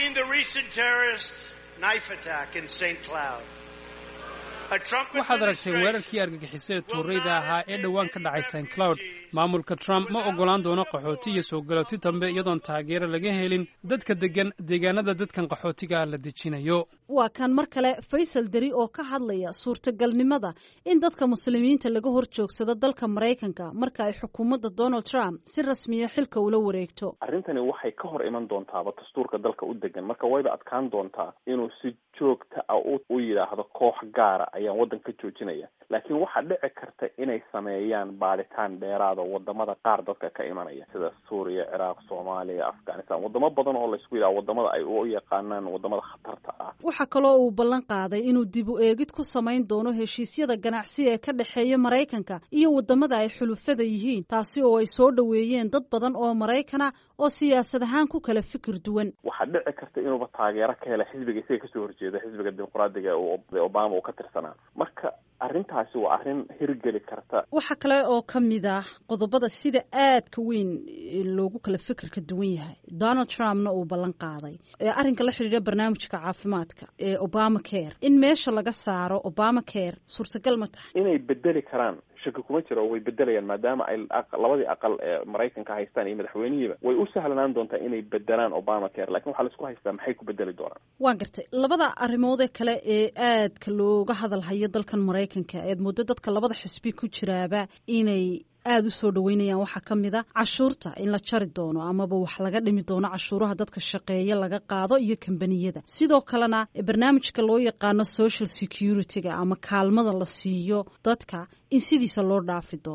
waxaad aragteen weerarkii argagixisada tuurayda ahaa ee dhowaan ka dhacay Saint Cloud. maamulka Trump ma ogolaan doono qaxooti iyo soo galooti dambe iyadoon taageero laga helin dadka degan deegaanada dadkan qaxootiga la dejinayo. waa kan mar kale Faisal Dari oo ka hadlaya suurtagalnimada in dadka muslimiinta laga hor joogsado dalka Mareykanka marka ay xukuumadda Donald Trump si rasmi ah xilka ula wareegto. arrintani waxay ka hor iman doontaa dastuurka dalka u degan, marka wayba adkaan doontaa inuu si joogta ah u yiraahdo koox gaar ah ayaan wadanka joojinaya, laakiin waxa dhici karta inay sameeyaan baaritaan dheeraad oo wadamada qaar dadka ka imanaya sida Suuriya, Iraq, Soomaaliya, Afghanistan, wadamo badan oo la isku yiraahdo wadamada ay u yaqaanaan wadamada khatarta ah. waxa kaloo uu ballan qaaday inuu dib u eegid ku samayn doono heshiisyada ganacsi ee ka dhaxeeya Mareykanka iyo wadamada ay xulufada yihiin, taasi oo ay soo dhaweeyeen dad badan oo Mareykana oo siyaasad ahaan ku kala fikir duwan. waxa dhici karta inuu taageero ka helo xisbiga isaga ka soo horjeeda xisbiga dimuqraadiga oo Obama uu ka tirsanaa. marka arrintaasi waa arrin hirgeli karta. waxa kale oo ka mid ah qodobada sida aadka weyn loogu kala fikirka duwan yahay Donald Trumpna uu ballan qaaday ee arrinka la xiriira barnaamijka caafimaadka ee Obamacare in meesha laga saaro Obamacare suurtagal ma tahay inay bedeli karaan. shaki kuma jiro way bedelayaan maadaama ay labadii aqal ee Mareykanka haystaan iyo madaxweynihiiba way u sahlanaan doontaa inay bedelaan Obamacare, laakiin waxa la isku haystaa maxay ku bedeli doonaan. waan gartay labada arrimood kale ee aadka looga hadal hayo dalkan Mareykanka ee muddo dadka labada xisbi ku jiraaba inay aad u soo dhaweynayaan waxaa ka mid ah cashuurta in la jari doono amaba wax laga dhimi doono cashuuraha dadka shaqeeya laga qaado iyo kambaniyada. sidoo kalena barnaamijka loo yaqaano social security-ga ama kaalmada la siiyo dadka in sidiisa loo dhaafi doono.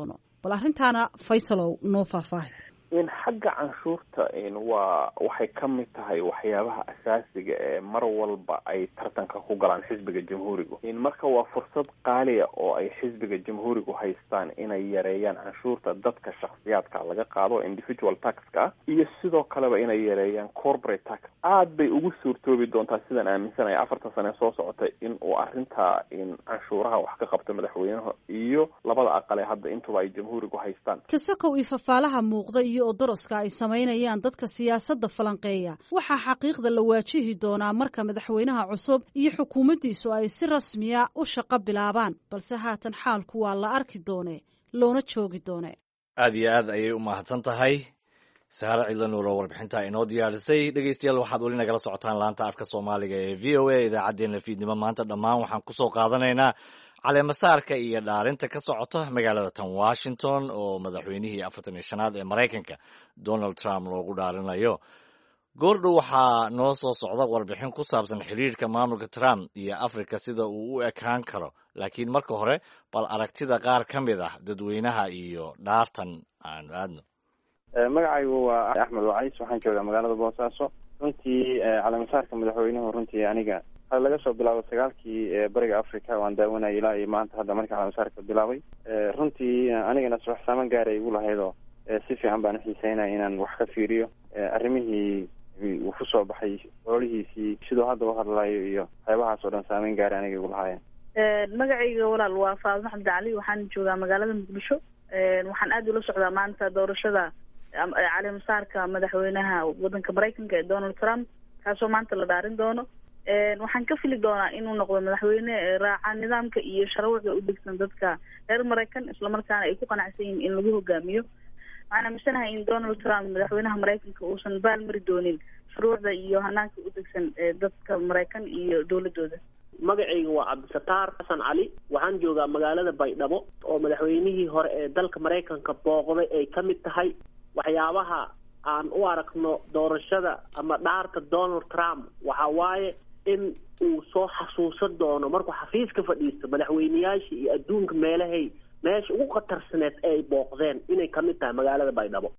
bal arrintaana faysalow noo faahfaahay in xagga canshuurta in waa waxay ka mid tahay waxyaabaha asaasiga ee mar walba ay tartanka ku galaan xisbiga jamhuurigu in marka waa fursad qaaliya oo ay xisbiga jamhuurigu haystaan inay yareeyaan canshuurta dadka shakhsiyaadka laga qaado individual taxka iyo sidoo kaleba inay yareeyaan corporate tax aad bay ugu suurtoobi doontaa sidaan aaminsanaya afartan sane soo socotay in uu arrintaa in canshuuraha wax ka qabto madaxweynaha iyo labada aqale hadda intuba ay jamhuurigu haystaan kasakow ifafaalaha muuqda iyo odoroska ay samaynayaan dadka siyaasadda falanqeeya waxaa xaqiiqda la waajihi doonaa marka madaxweynaha cusub iyo xukuumaddiisu ay si rasmiya u shaqo bilaabaan balse haatan xaalku waa la arki doone loona joogi doone aad iyo aad ayay u mahadsan tahay saare cidla nuur oo warbixintaa inoo diyaarisay dhegeystayaal waxaad weli nagala socotaan laanta afka soomaaliga ee v o a idaacaddeenna fiidnimo maanta dhammaan waxaan kusoo qaadanaynaa caleemasaarka iyo dhaarinta ka socota magaalada tan washington oo madaxweynihii afartan iyo shanaad ee maraykanka donald trump loogu dhaarinayo goordhow waxaa noo soo socda warbixin ku saabsan xiriirka maamulka trump iyo africa sida uu u ekaan karo laakiin marka hore bal aragtida qaar ka mid ah dadweynaha iyo dhaartan aanu aadno magacaygu waa axmed wacays waxaan joogaa magaalada boosaaso runtii caleemasaarka madaxweynuhu runtii aniga ha laga soo bilaabo sagaalkii bariga africa waan daawanayay ilaa iyo maanta hadda markii caleemasaarka bilaabay runtii anigana subax saaman gaara igu lahaydoo si fiican baan uxiiseynaya inaan wax ka fiiriyo arrimihii uu ku soo baxay ololihiisii siduu hadda u hadlayo iyo waxyaabahaas oo dhan saameyn gaara aniga igu lahaayeen magacayga walaal waa faadma xamdi cali waxaan joogaa magaalada muqdisho waxaan aad ula socdaa maanta doorashada caleemasaarka madaxweynaha wadanka maraykanka ee donald trump kaasoo maanta la dhaarin doono waxaan ka fili doonaa inuu noqdo madaxweyne raaca nidaamka iyo sharwucda u degsan dadka reer maraykan islamarkaana ay ku qanacsan yihiin in lagu hogaamiyo waxaan aaminsanahay in donald trump madaxweynaha maraykanka uusan baalmari doonin shuruucda iyo hanaanka u degsan dadka maraykan iyo dowladooda magacayga waa cabdisataar xasan cali waxaan joogaa magaalada baydhabo oo madaxweynihii hore ee dalka maraykanka booqday ay ka mid tahay waxyaabaha aan u aragno doorashada ama dhaarta donald trump waxa waaye in uu soo xasuusan doono markuu xafiiska fadhiisto madaxweyneyaashii iyo adduunka meelahay meesha ugu khatarsaneed ay booqdeen inay ka mid tahay magaalada baydhabo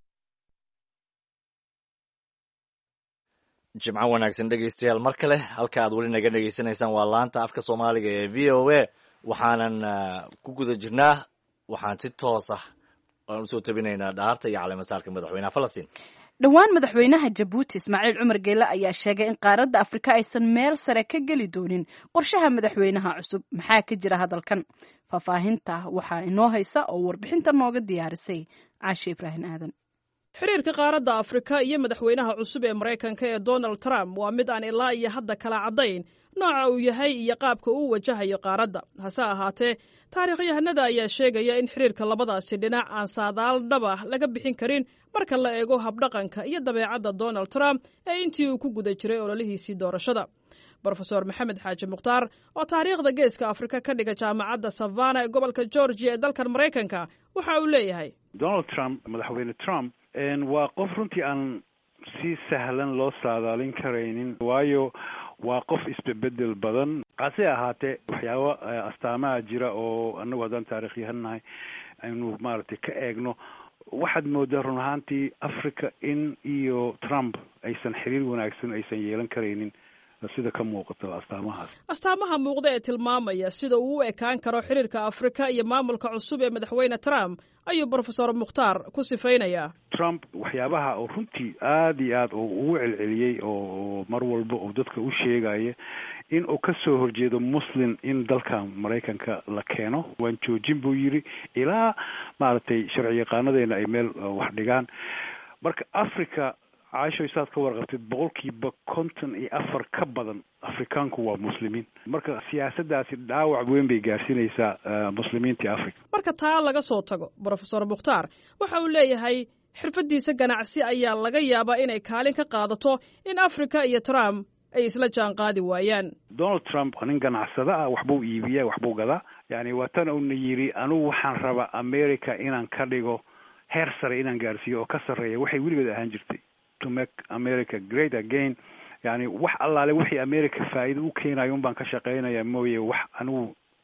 jimco wanaagsan dhegeystayaal mar kale halka aad weli naga dhegeysanaysaan waa laanta afka soomaaliga ee v o a waxaanan ku guda jirnaa waxaan si toos ah aan usoo tabinaynaa dhaarta iyo caleemasaarka madaxweynaha falastiin dhowaan madaxweynaha jabuuti ismaaciil cumar geele ayaa sheegay in qaaradda afrika aysan meel sare ka geli doonin qorshaha madaxweynaha cusub maxaa ka jira hadalkan faahfaahinta waxaa inoo haysa oo warbixinta nooga diyaarisay caashe ibraahim aadan xiriirka qaaradda afrika iyo madaxweynaha cusub ee maraykanka ee donald trump waa mid aan ilaa iyo hadda kala caddayn nooca uu yahay iyo qaabka uu wajahayo qaaradda hase ahaatee taariikhyahanada ayaa sheegaya in xiriirka labadaasi dhinac aan saadaal dhab ah laga bixin karin marka la eego habdhaqanka iyo dabeecadda donald trump ee intii uu ku guda jiray ololihiisii doorashada brofesor maxamed xaaji mukhtaar oo taariikhda geeska afrika ka dhiga jaamacadda savana ee gobolka georgia ee dalkan maraykanka waxa uu leeyahay donald trump madaxweyne trump waa qof runtii aan si sahlan loo saadaalin karaynin waayo waa qof isbebedel badan hase ahaatee waxyaaba astaamaha jira oo anagu haddaan taarikhyahannahay aynu maaragtay ka eegno waxaad moodaa run ahaantii africa in iyo trump aysan xiriir wanaagsan aysan yeelan karaynin sida ka muuqato astaamahaas astaamaha muuqda ee tilmaamaya sida uu u ekaan karo xiriirka afrika iyo maamulka cusub ee madaxweyne trump ayuu brofesor mukhtaar ku sifaynayaa trump waxyaabaha oo runtii aada iyo aad ugu celceliyey oo mar walba uu dadka u sheegaya in uu ka soo horjeedo muslim in dalka maraykanka la keeno waan joojin buu yidhi ilaa maaragtay sharci yaqaanadeena ay meel wax dhigaan marka africa caashoy saad ka warqabtid boqolkiiba konton iyo afar ka badan afrikaanku waa muslimiin marka siyaasaddaasi dhaawac weyn bay gaarsiinaysaa muslimiintii africa marka taa laga soo tago brofesor mukhtaar waxa uu leeyahay xirfadiisa ganacsi ayaa laga yaabaa inay kaalin ka qaadato in africa iyo trump ay isla jaan qaadi waayaan donald trump nin ganacsada ah waxbuu iibiyaa waxbuu gadaa yani waa tan uuna yidhi anugu waxaan rabaa america inaan ka dhigo heer sare inaan gaarsiiyo oo ka sarreeya waxay weligeed ahaan jirtay to make America great again yani wax allaale wixii America faa'iido u keenayo un baan ka shaqeynaya mooye wax anigu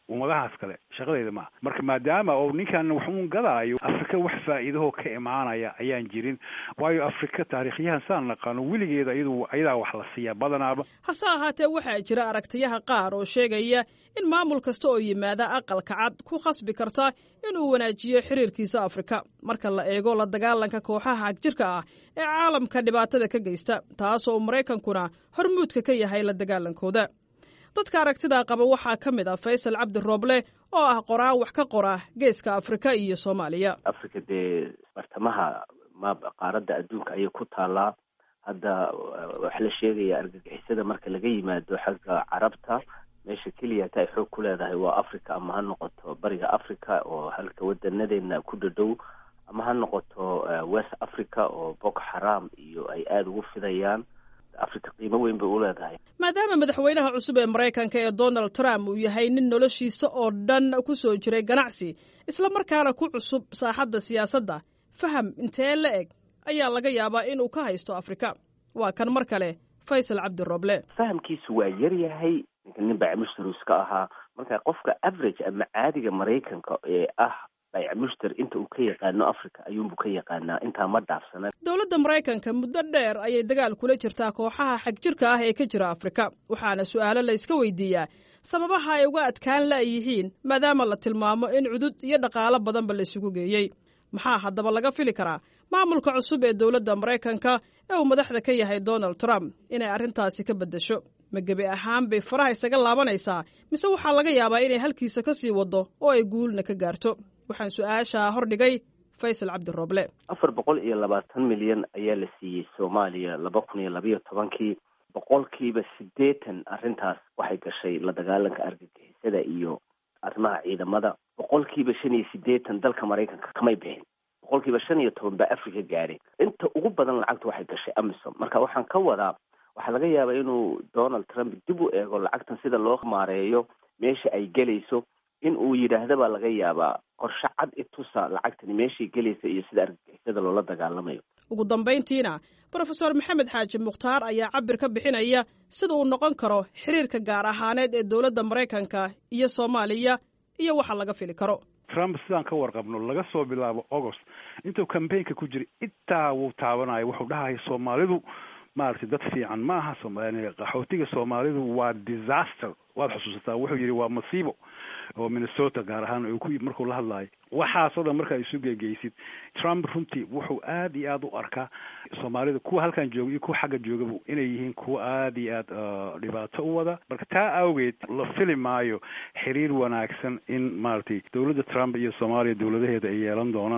ummadahaas kale shaqadeeda maaha marka maadaama oo ninkan wax uun gadaayo afrika wax faa'iidahoo ka imaanaya ayaan jirin waayo afrika taariikhyahan saan naqaano weligeeda iyadu ayadaa wax la siiyaa badanaaba hase ahaatee waxaa jira aragtiyaha qaar oo sheegaya in maamul kasta oo yimaada aqalka cad ku khasbi karta inuu wanaajiyo xiriirkiisa afrika marka la eego la dagaalanka kooxaha xagjirka ah ee caalamka dhibaatada ka geysta taasoo maraykankuna hormuudka ka yahay la dagaalankooda dadka aragtidaa qaba waxaa ka mid ah faysal cabdi rooble oo ah qoraan wax ka qora geeska afrika iyo soomaaliya afrika dee bartamaha ma qaaradda adduunka ayay ku taallaa hadda waxa la sheegaya argagixisada marka laga yimaado xagga carabta meesha keliya ta ay xoog ku leedahay waa africa ama ha noqoto bariga africa oo halka wadanadeena ku dhadhow ama ha noqoto west africa oo boko haram iyo ay aada ugu fidayaan afrika qiimo weyn bay u leedahay maadaama madaxweynaha cusub ee maraykanka ee donald trump uu yahay nin noloshiisa oo dhan ku soo jiray ganacsi isla markaana ku cusub saaxadda siyaasadda faham intee la eg ayaa laga yaabaa inuu ka haysto afrika waa kan mar kale faysal cabdi roble fahamkiisu waa yar yahay nin baa mushtaruus ka ahaa marka qofka average ama caadiga maraykanka ee ah mushtar inta uu ka yaqaano africa ayuunbu ka yaqaanaa intaa ma dhaafsana dowladda maraykanka muddo dheer ayay dagaal kula jirtaa kooxaha xagjirka ah ee ka jira afrika waxaana su-aalo la iska weydiiyaa sababaha ay uga adkaan la'yihiin maadaama la tilmaamo in cudud iyo dhaqaalo badanba la isugu geeyey maxaa haddaba laga fili karaa maamulka cusub ee dowladda maraykanka ee uu madaxda ka yahay donald trump inay arrintaasi ka beddesho ma gebi ahaan bay faraha isaga laabanaysaa mise waxaa laga yaabaa inay halkiisa ka sii waddo oo ay guulna ka gaarto waxaan su-aashaa hordhigay faysal cabdi roble afar boqol iyo labaatan milyan ayaa la siiyey soomaaliya laba kun iyo labayo tobankii boqolkiiba siddeetan arrintaas waxay gashay la dagaalanka argagixisada iyo arrimaha ciidamada boqolkiiba shan iyo siddeetan dalka maraykanka kamay bixin boqolkiiba shan iyo toban baa afrika gaadhay inta ugu badan lacagta waxay gashay amisom marka waxaan ka wadaa waxaa laga yaabaa inuu donald trump dib u eego lacagtan sida loo maareeyo meesha ay gelayso in uu yidhaahda baa laga yaabaa qorshe cad itusa lacagtani meeshay gelaysa iyo sida argagixisada loola dagaalamayo ugu dambayntiina brofesor maxamed xaaji mukhtaar ayaa cabir ka bixinaya sida uu noqon karo xiriirka gaar ahaaneed ee dowladda maraykanka iyo soomaaliya iyo waxa laga fili karo trump sidaan ka warqabno laga soo bilaabo august intuu kambaynka ku jiray intaa wuu taabanayo wuxuu dhahaya soomaalidu maaragtay dad fiican ma aha qaxootiga soomaalidu waa disaster waad xusuusataa wuxuu yidhi waa masiibo oo minnesota gaar ahaan uu ku markuu la hadlaayo waxaasoo dhan markaa isu gegeysid trump runtii wuxuu aad iyo aad u arkaa soomaalida kuwa halkan jooga iyo kuwa xagga joogaba inay yihiin kuwa aad iyo aad dhibaato u wada marka taa awgeed la fili maayo xiriir wanaagsan in maaragtay dowladda trump iyo soomaaliya dowladaheeda ay yeelan doonaan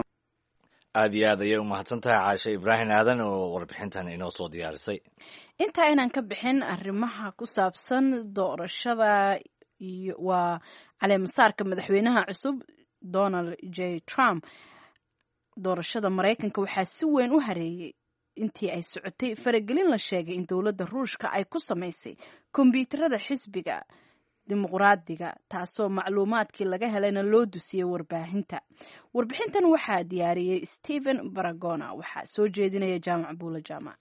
aad iyo aad ayay u mahadsan tahay caashe ibraahim aadan oo warbixintan inoo soo diyaarisay intaa inaan ka bixin arrimaha ku saabsan doorashada iyo waa caleemasaarka madaxweynaha cusub donald j trump doorashada maraykanka waxaa si weyn u hareeyey intii ay socotay faragelin la sheegay in dowladda ruushka ay ku samaysay kombiyuutarada xisbiga dimuqraadiga taasoo macluumaadkii laga helayna loo dusiyey warbaahinta warbixintan waxaa diyaariyey stephen baragona waxaa soo jeedinaya jaamac buula jaamac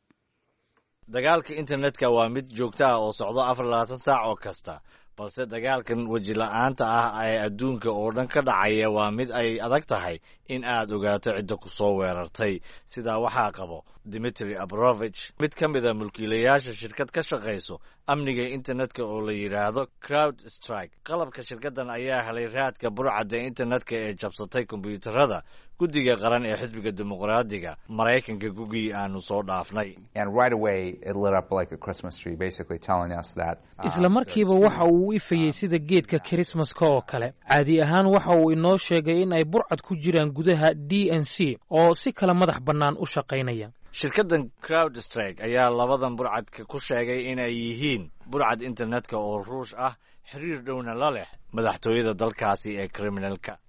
dagaalka internetka waa mid joogto ah oo socdo afar labaatan saac oo kasta balse dagaalkan weji la-aanta ah ee adduunka oo dhan ka dhacaya waa mid ay adag tahay in aad ogaato cidda ku soo weerartay sidaa waxaa qabo dimitri abrovich mid ka mid a mulkiilayaasha shirkad ka shaqayso amniga internetka oo la yidhaahdo crowd strike qalabka shirkaddan ayaa helay raadka burcadda internetka ee jabsatay kombiyuutarada guddiga qaran ee xisbiga dimuqraadiga maraykanka gugii aanu soo dhaafnay isla markiiba waxa uu u ifayey sida geedka kirismaska oo kale caadi ahaan waxa uu inoo sheegay in ay burcad ku jiraan gudaha d n c oo si kala madax bannaan u shaqaynaya shirkaddan crowd strike ayaa labadan burcadka ku sheegay inay yihiin burcad internetka oo ruush ah xiriir dhowna la leh madaxtooyada dalkaasi ee kriminalka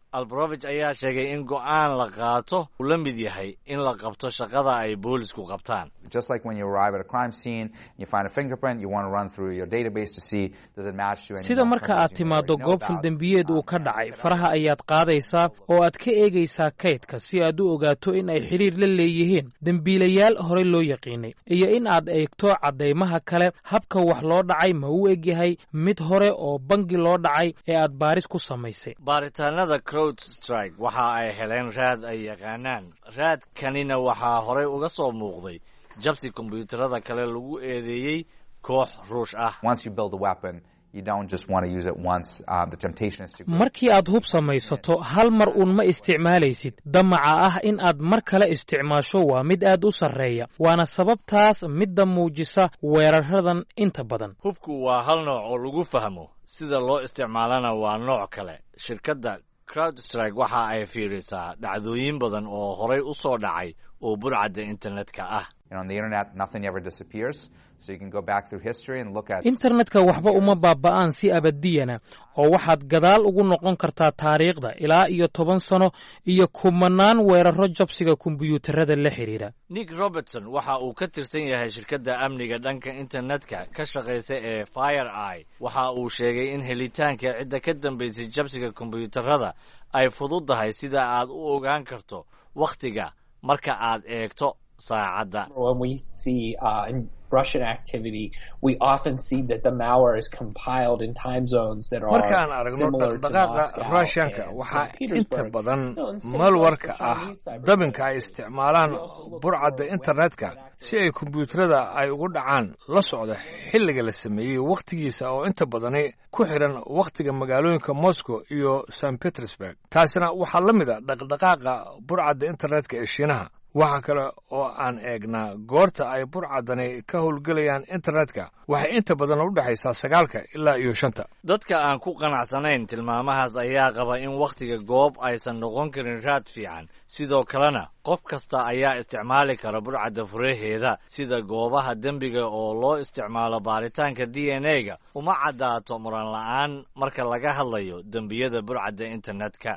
Albrovich ayaa sheegay in go'aan la qaato uu la mid yahay in la qabto shaqada ay boolisku qabtaan. Just like when you arrive at a crime scene, you find a fingerprint, you want to run through your database to see does it match to any. Sida marka aad timaado goob faldambiyeed uu ka dhacay, faraha ayaad qaadaysaa oo aad ka eegaysaa kaydka si aad u ogaato in ay xiriir la leeyihiin dambiilayaal horey loo yaqiinay, iyo in aad eegto caddaymaha kale, habka wax loo dhacay ma uu egyahay mid hore oo bangi loo dhacay ee aad baaris ku samaysay. Baaritaanada CrowdStrike waxa ay heleen raad ay yaqaanaan. Raadkanina waxaa horey uga soo muuqday jabsi kombiyuutarada kale lagu eedeeyey koox ruush ah. Once you build a weapon, you don't just want to use it once. Um, the temptation is to go. Markii aad hub samaysato hal mar uun ma isticmaalaysid. Damaca ah in aad mar kale isticmaasho waa mid aad u sarreeya, waana sababtaas midda muujisa weeraradan inta badan. Hubku waa hal nooc oo lagu fahmo, sida loo isticmaalana waa nooc kale. Shirkadda CrowdStrike waxa ay fiirisaa dhacdooyin badan oo horey u soo dhacay oo burcadda internetka ah. And on the internet, nothing ever disappears. So you can go back through history and look at. Internetka waxba uma baaba'aan si abadiyana, oo waxaad gadaal ugu noqon kartaa taariikhda ilaa iyo toban sano iyo kumanaan weeraro jabsiga kombiyuutarada la xiriira. Nick Robertson waxa uu ka tirsan yahay shirkadda amniga dhanka internetka ka shaqeysa ee FireEye. Waxa uu sheegay in helitaanka cidda ka dambeysay jabsiga kombiyuutarada ay fududahay sida aad u ogaan karto wakhtiga marka aad eegto saacadda. When we see uh, Russian activity, we often see that the malware is compiled in time zones that are markaan aragno dhaqdhaqaaqa Russianka waxaa inta badan malwarka ah dabinka ay isticmaalaan burcadda internetka si ay kombiyuutarada ay ugu dhacaan la socda xilliga la sameeyey wakhtigiisa oo inta badani ku xiran wakhtiga magaalooyinka Moscow iyo Saint Petersburg. Taasina waxaa la mid ah dhaqdhaqaaqa burcadda internetka ee Shiinaha. waxa kale oo aan eegnaa goorta ay burcadani ka howlgelayaan internetka waxay inta badan u dhaxaysaa sagaalka ilaa iyo shanta. Dadka aan ku qanacsanayn tilmaamahaas ayaa qaba in wakhtiga goob aysan noqon karin raad fiican, sidoo kalena qof kasta ayaa isticmaali kara burcadda furaheeda sida goobaha dembiga oo loo isticmaalo baaritaanka D N A-ga uma caddaato muran la'aan marka laga hadlayo dembiyada burcadda internetka.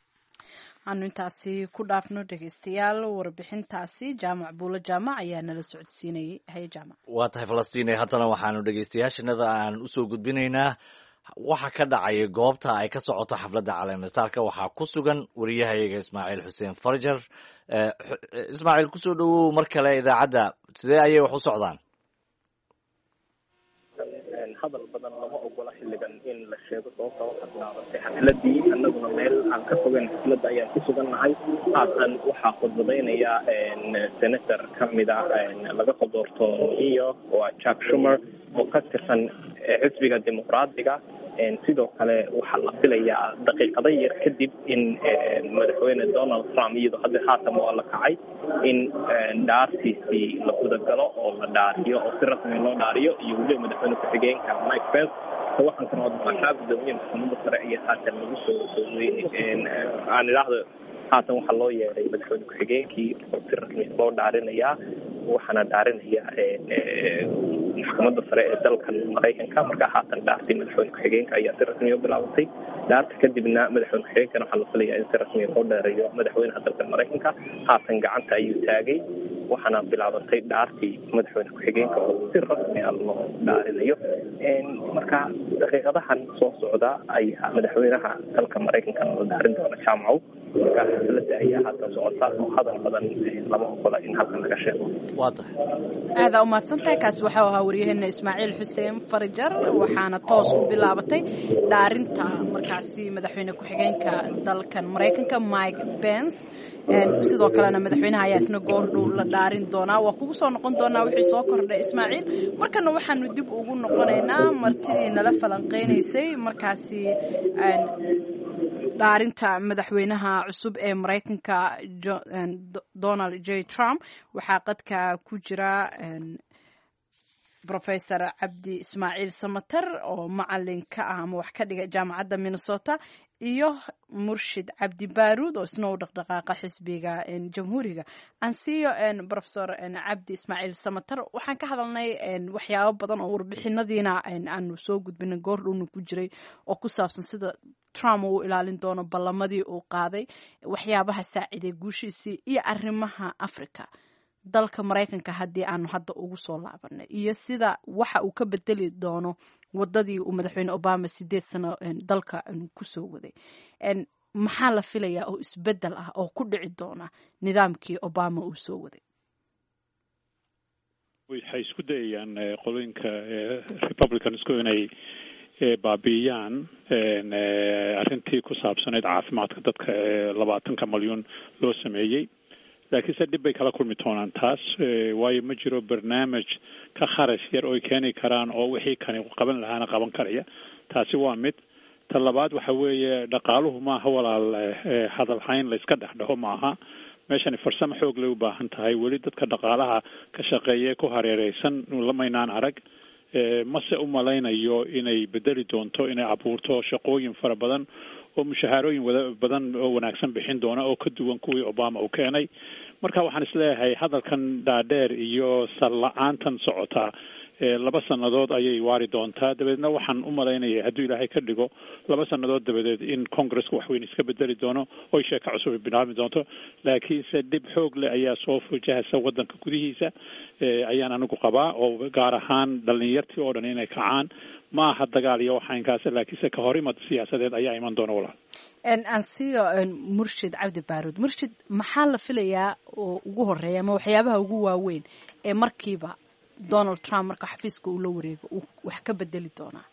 aanu intaasi ku dhaafno dhegeystayaal warbixintaasi jaamac buulo jaamac ayaa nala socodsiinayay. Haye jaamac. Waa tahay Falastiin, haddana waxaanu dhegeystayaashanada aan u soo gudbinaynaa waxa ka dhacaya goobta ay ka socoto xafladda caleemasaarka. Waxaa ku sugan wariyahayaga Ismaaciil Xuseen Farjar. Ismaaciil, kusoo dhawow mar kale idaacadda. Sidee ayay wax u socdaan? hadal badan lama ogola xilligan in la sheego sababta waxa bilaabatay xafladii. annaguna meel aan ka fogeyn xafladda ayaan ku sugannahay. haatan waxaa khudbadaynaya senator ka mid ah laga soo doorto iyo waa Chuck Schumer oo ka tirsan xisbiga dimuqraadiga. sidoo kale waxaa la filayaa daqiiqado yar kadib in madaxweyne Donald Trump iyadoo hadda haatan waa la kacay in dhaartiisii la gudagalo oo la dhaariyo oo si rasmi loo dhaariyo iyo weliba madaxweyne ku-xigeenka Mike Pence. waxaan kana wadnaa gudoomiye maxkamadda sare iyo haatan lagu soo dhoweeyay aan idhaahdo haatan waxaa loo yeeray madaxweyne ku-xigeenkii oo si rasmi loo dhaarinayaa. waxaana dhaarinaya maxkamadda sare ee dalkan Mareykanka. marka haatan dhaartii madaxweyne ku-xigeenka ayaa si rasmi u bilaabatay. dhaarta kadibna madaxweyne ku-xigeenkana waxaa la filayaa in si rasmi loo dhaariyo madaxweynaha dalkan Mareykanka. haatan gacanta ayuu taagay waxaana bilaabatay dhaartii madaxweyne ku-xigeenka oo si rasmi ah loo dhaarinayo. marka daqiiqadahan soo socda ayaa madaxweynaha dalka Mareykanka la dhaarin doona jaamacow. marka xafladda ayaa haatan socota oo hadal badan lama ogola in halkan laga sheego. aada u mahadsantahay. kaasi waxau ahaa waryaheena Ismaaciil Xuseen Farjar. waxaana toos u bilaabatay dhaarinta markaasi madaxweyne ku-xigeenka dalkan Mareykanka Mike Pence. sidoo kalena madaxweynaha ayaa isna goordhow la dhaarin doonaa. waa kugu soo noqon doonaa wixii soo kordhay Ismaaciil. markana waxaanu dib ugu noqonaynaa martidii nala falanqeynaysay markaasi dhaarinta madaxweynaha cusub ee Mareykanka Donald J Trump. waxaa qadka ku jira Professor Cabdi Ismaaciil Samatar oo macalin ka ah ama wax ka dhiga jaamacadda Minnesota iyo Murshid Cabdi Baaruud oo isna u dhaqdhaqaaqa xisbiga jamhuuriga. ansiyo Professor Cabdi Ismaaciil Samatar, waxaan ka hadalnay waxyaabo badan oo warbixinadiina aanu soo gudbinay goor dhowna ku jiray oo ku saabsan sida trump uu ilaalin doono ballamadii uu qaaday waxyaabaha saaciday guushiisii iyo arrimaha africa dalka maraykanka haddii aanu hadda ugu soo laabanay iyo sida waxa uu ka bedeli doono wadadii uu madaxweyne obama sideed sano dalka kusoo waday maxaa la filayaa oo isbedel ah oo ku dhici doona nidaamkii obama uu soo waday waxay isku dayayaan qolooyinka republicansku inay baabi'iyaan arrintii ku saabsanayd caafimaadka dadka labaatanka malyuun loo sameeyey laakiin se dhib bay kala kulmi doonaan taas waayo ma jiro barnaamij ka kharash yar oy keeni karaan oo wixii kani qaban lahaana qaban karaya taasi waa mid ta labaad waxa weeye dhaqaaluhu maaha walaal hadalhayn la iska dhex dhaho maaha meeshani farsamo xoog lay u baahan tahay weli dadka dhaqaalaha ka shaqeeya ku hareereysan lamaynaan arag mase u malaynayo inay bedeli doonto inay abuurto shaqooyin fara badan oo mushaharooyin wada badan oo wanaagsan bixin doona oo ka duwan kuwii obama uu keenay marka waxaan isleeyahay hadalkan dhaadheer iyo salla-aantan socotaa laba sannadood ayay waari doontaa dabeedna waxaan u malaynaya hadduu ilaahay ka dhigo laba sannadood dabadeed in congresska waxweyn iska bedeli doono oy sheeko cusub ay bilaabmi doonto laakiinse dhib xoog leh ayaa soo fujahaysa waddanka gudihiisa ayaan anigu qabaa oo gaar ahaan dhalinyartii oo dhan inay kacaan ma aha dagaal iyo waxaynkaas laakiinse ka horimad siyaasadeed ayaa iman doona walaal ansiyo murshid cabdi baaruud murshid maxaa la filayaa oo ugu horeeya ama waxyaabaha ugu waaweyn ee markiiba donald trump marka xafiiska uu la wareego uu wax ka bedeli doonaa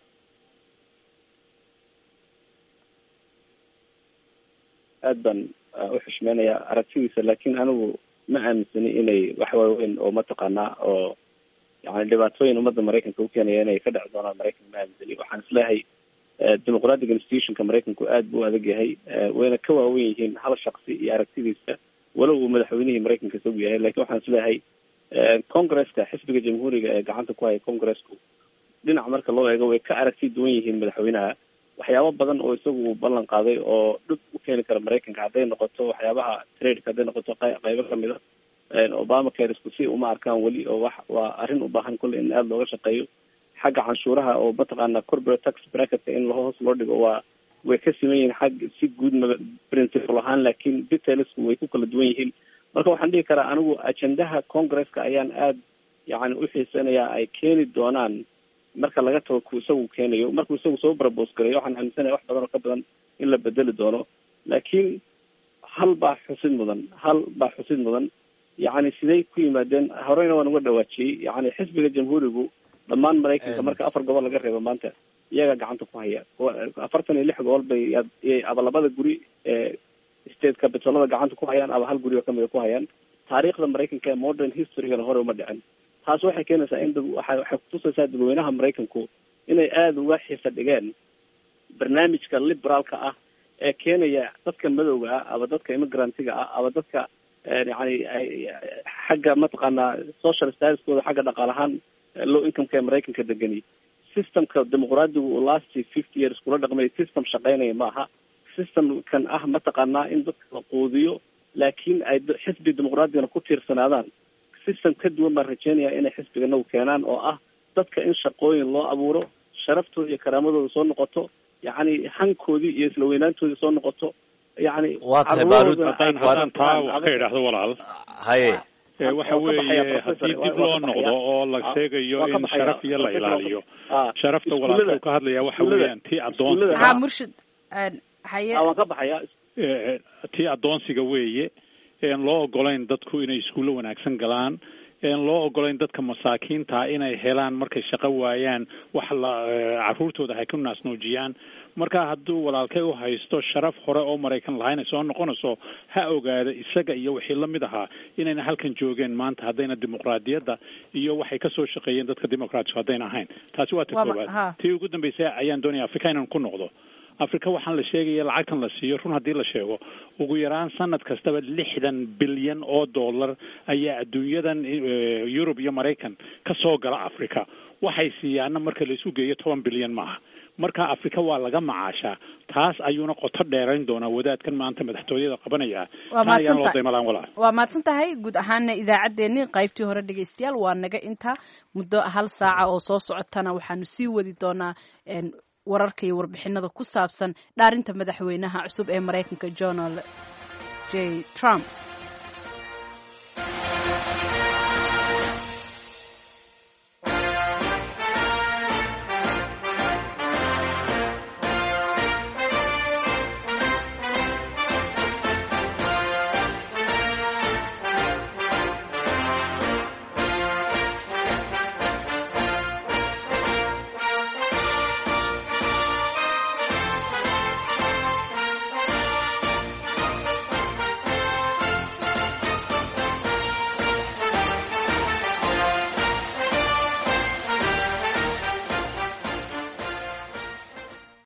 aad baan u xushmeynayaa aragtidiisa laakiin anigu ma aaminsani inay wax waaweyn oo mataqaanaa oo yani dhibaatooyin ummadda maraykanka u keenaya inay ka dheci doonaan maraykan ma aaminsani waxaan isleeyahay democratic institutionka maraykanku aad buu u adag yahay wayna ka waawen yihiin hal shaksi iyo aragtidiisa walow uu madaxweynihii maraykanka isagu yahay lakin waxaan isleeyahay congresska xisbiga jamhuuriga ee gacanta ku haya congresku dhinac marka loo eego way ka aragti duwan yihiin madaxweynaha waxyaabo badan oo isagu ballan qaaday oo dhib u keeni kara maraykanka hadday noqoto waxyaabaha tradeka hadday noqoto qaybo kamid a obama caresku si uma arkaan weli oo wax waa arrin u baahan kulle in aada looga shaqeeyo xagga canshuuraha oo mataqaana corporate tax bracketka in hoos loo dhigo waa way ka siman yihiin xag si guud principle ahaan laakiin detailsku way ku kala duwan yihiin marka waxaan dhihi karaa anigu ajendaha congresska ayaan aada yani u xiisanayaa ay keeni doonaan marka laga tago ku isagu keenayo markuu isagu soo propose garayo waxaan aaminsanaya wax badan oo ka badan in la bedeli doono laakiin hal baa xusid mudan hal baa xusid mudan yani siday ku yimaadeen horeyna waan uga dhawaajiyey yani xisbiga jamhuurigu dhammaan maraykanka marka afar gobol laga reebo maanta iyaga gacanta ku haya afartan iyo lix gobol bay aba labada guri ee state capitalada gacanta ku hayaan aba hal guri oo kamida ku hayaan taariikhda maraykanka ee modern historygana hore uma dhicin taas waxay keenaysaa in waxay waxay kutusaysaa dadweynaha maraykanku inay aada uga xiisa dhigeen barnaamijka liberaalka ah ee keenaya dadka madowga ah aba dadka immigrantiga ah aba dadka yani xagga mataqaanaa social statuskooda xagga dhaqaalahaan low incomeka ee maraykanka degani systemka dimuqraadigu uu last fifty years kula dhaqmay system shaqeynaya ma aha systemkan ah mataqaanaa in dadka la quudiyo laakiin ay xisbi dimuqraadigana ku tiirsanaadaan system ka duwan baan rajeynaya inay xisbigana u keenaan oo ah dadka in shaqooyin loo abuuro sharaftooda iyo karaamadooda soo noqoto yani hankoodii iyo isla weynaantoodii soo noqoto yani waa tahay baarud haddaan taa wax ka idhaahdo walaal haye waxa weeye haddii dib loo noqdo oo la sheegayo in sharaf iyo la ilaaliyo sharafta walaalka ka hadlaya waxa weeyaan tii adoonsiga ha murshid haye waan ka baxaya tii adoonsiga weeye een loo ogolayn dadku inay iskuulo wanaagsan galaan een loo ogolayn dadka masaakiinta inay helaan markay shaqo waayaan wax la caruurtooda ay ku naasnoojiyaan marka hadduu walaalkay u haysto sharaf hore oo maraykan lahayn ay soo noqonayso ha ogaada isaga iyo wixii la mid ahaa inayna halkan joogeen maanta haddayna dimuqraadiyadda iyo waxay ka soo shaqeeyeen dadka dimuqraatigu haddayna ahayn taasi waa ta koowaad tii ugu dambeysay ayaan doonaya afrika inaan ku noqdo afrika waxaan la sheegaya lacagtan la siiyo run haddii la sheego ugu yaraan sanad kastaba lixdan bilyan oo dollar ayaa adduunyadan yurub iyo maraykan ka soo gala africa waxay siiyaana marka la isu geeyo toban bilyan maaha marka afrika waa laga macaashaa taas ayuuna qoto dheerayn doonaa wadaadkan maanta madaxtooyada qabanaya waa mahadsan tahay guud ahaana idaacaddeenii qaybtii hore dhegeystayaal waa naga inta muddo hal saaca oo soo socotana waxaanu sii wadi doonaa wararka iyo warbixinada ku saabsan dhaarinta madaxweynaha cusub ee maraykanka Donald J Trump.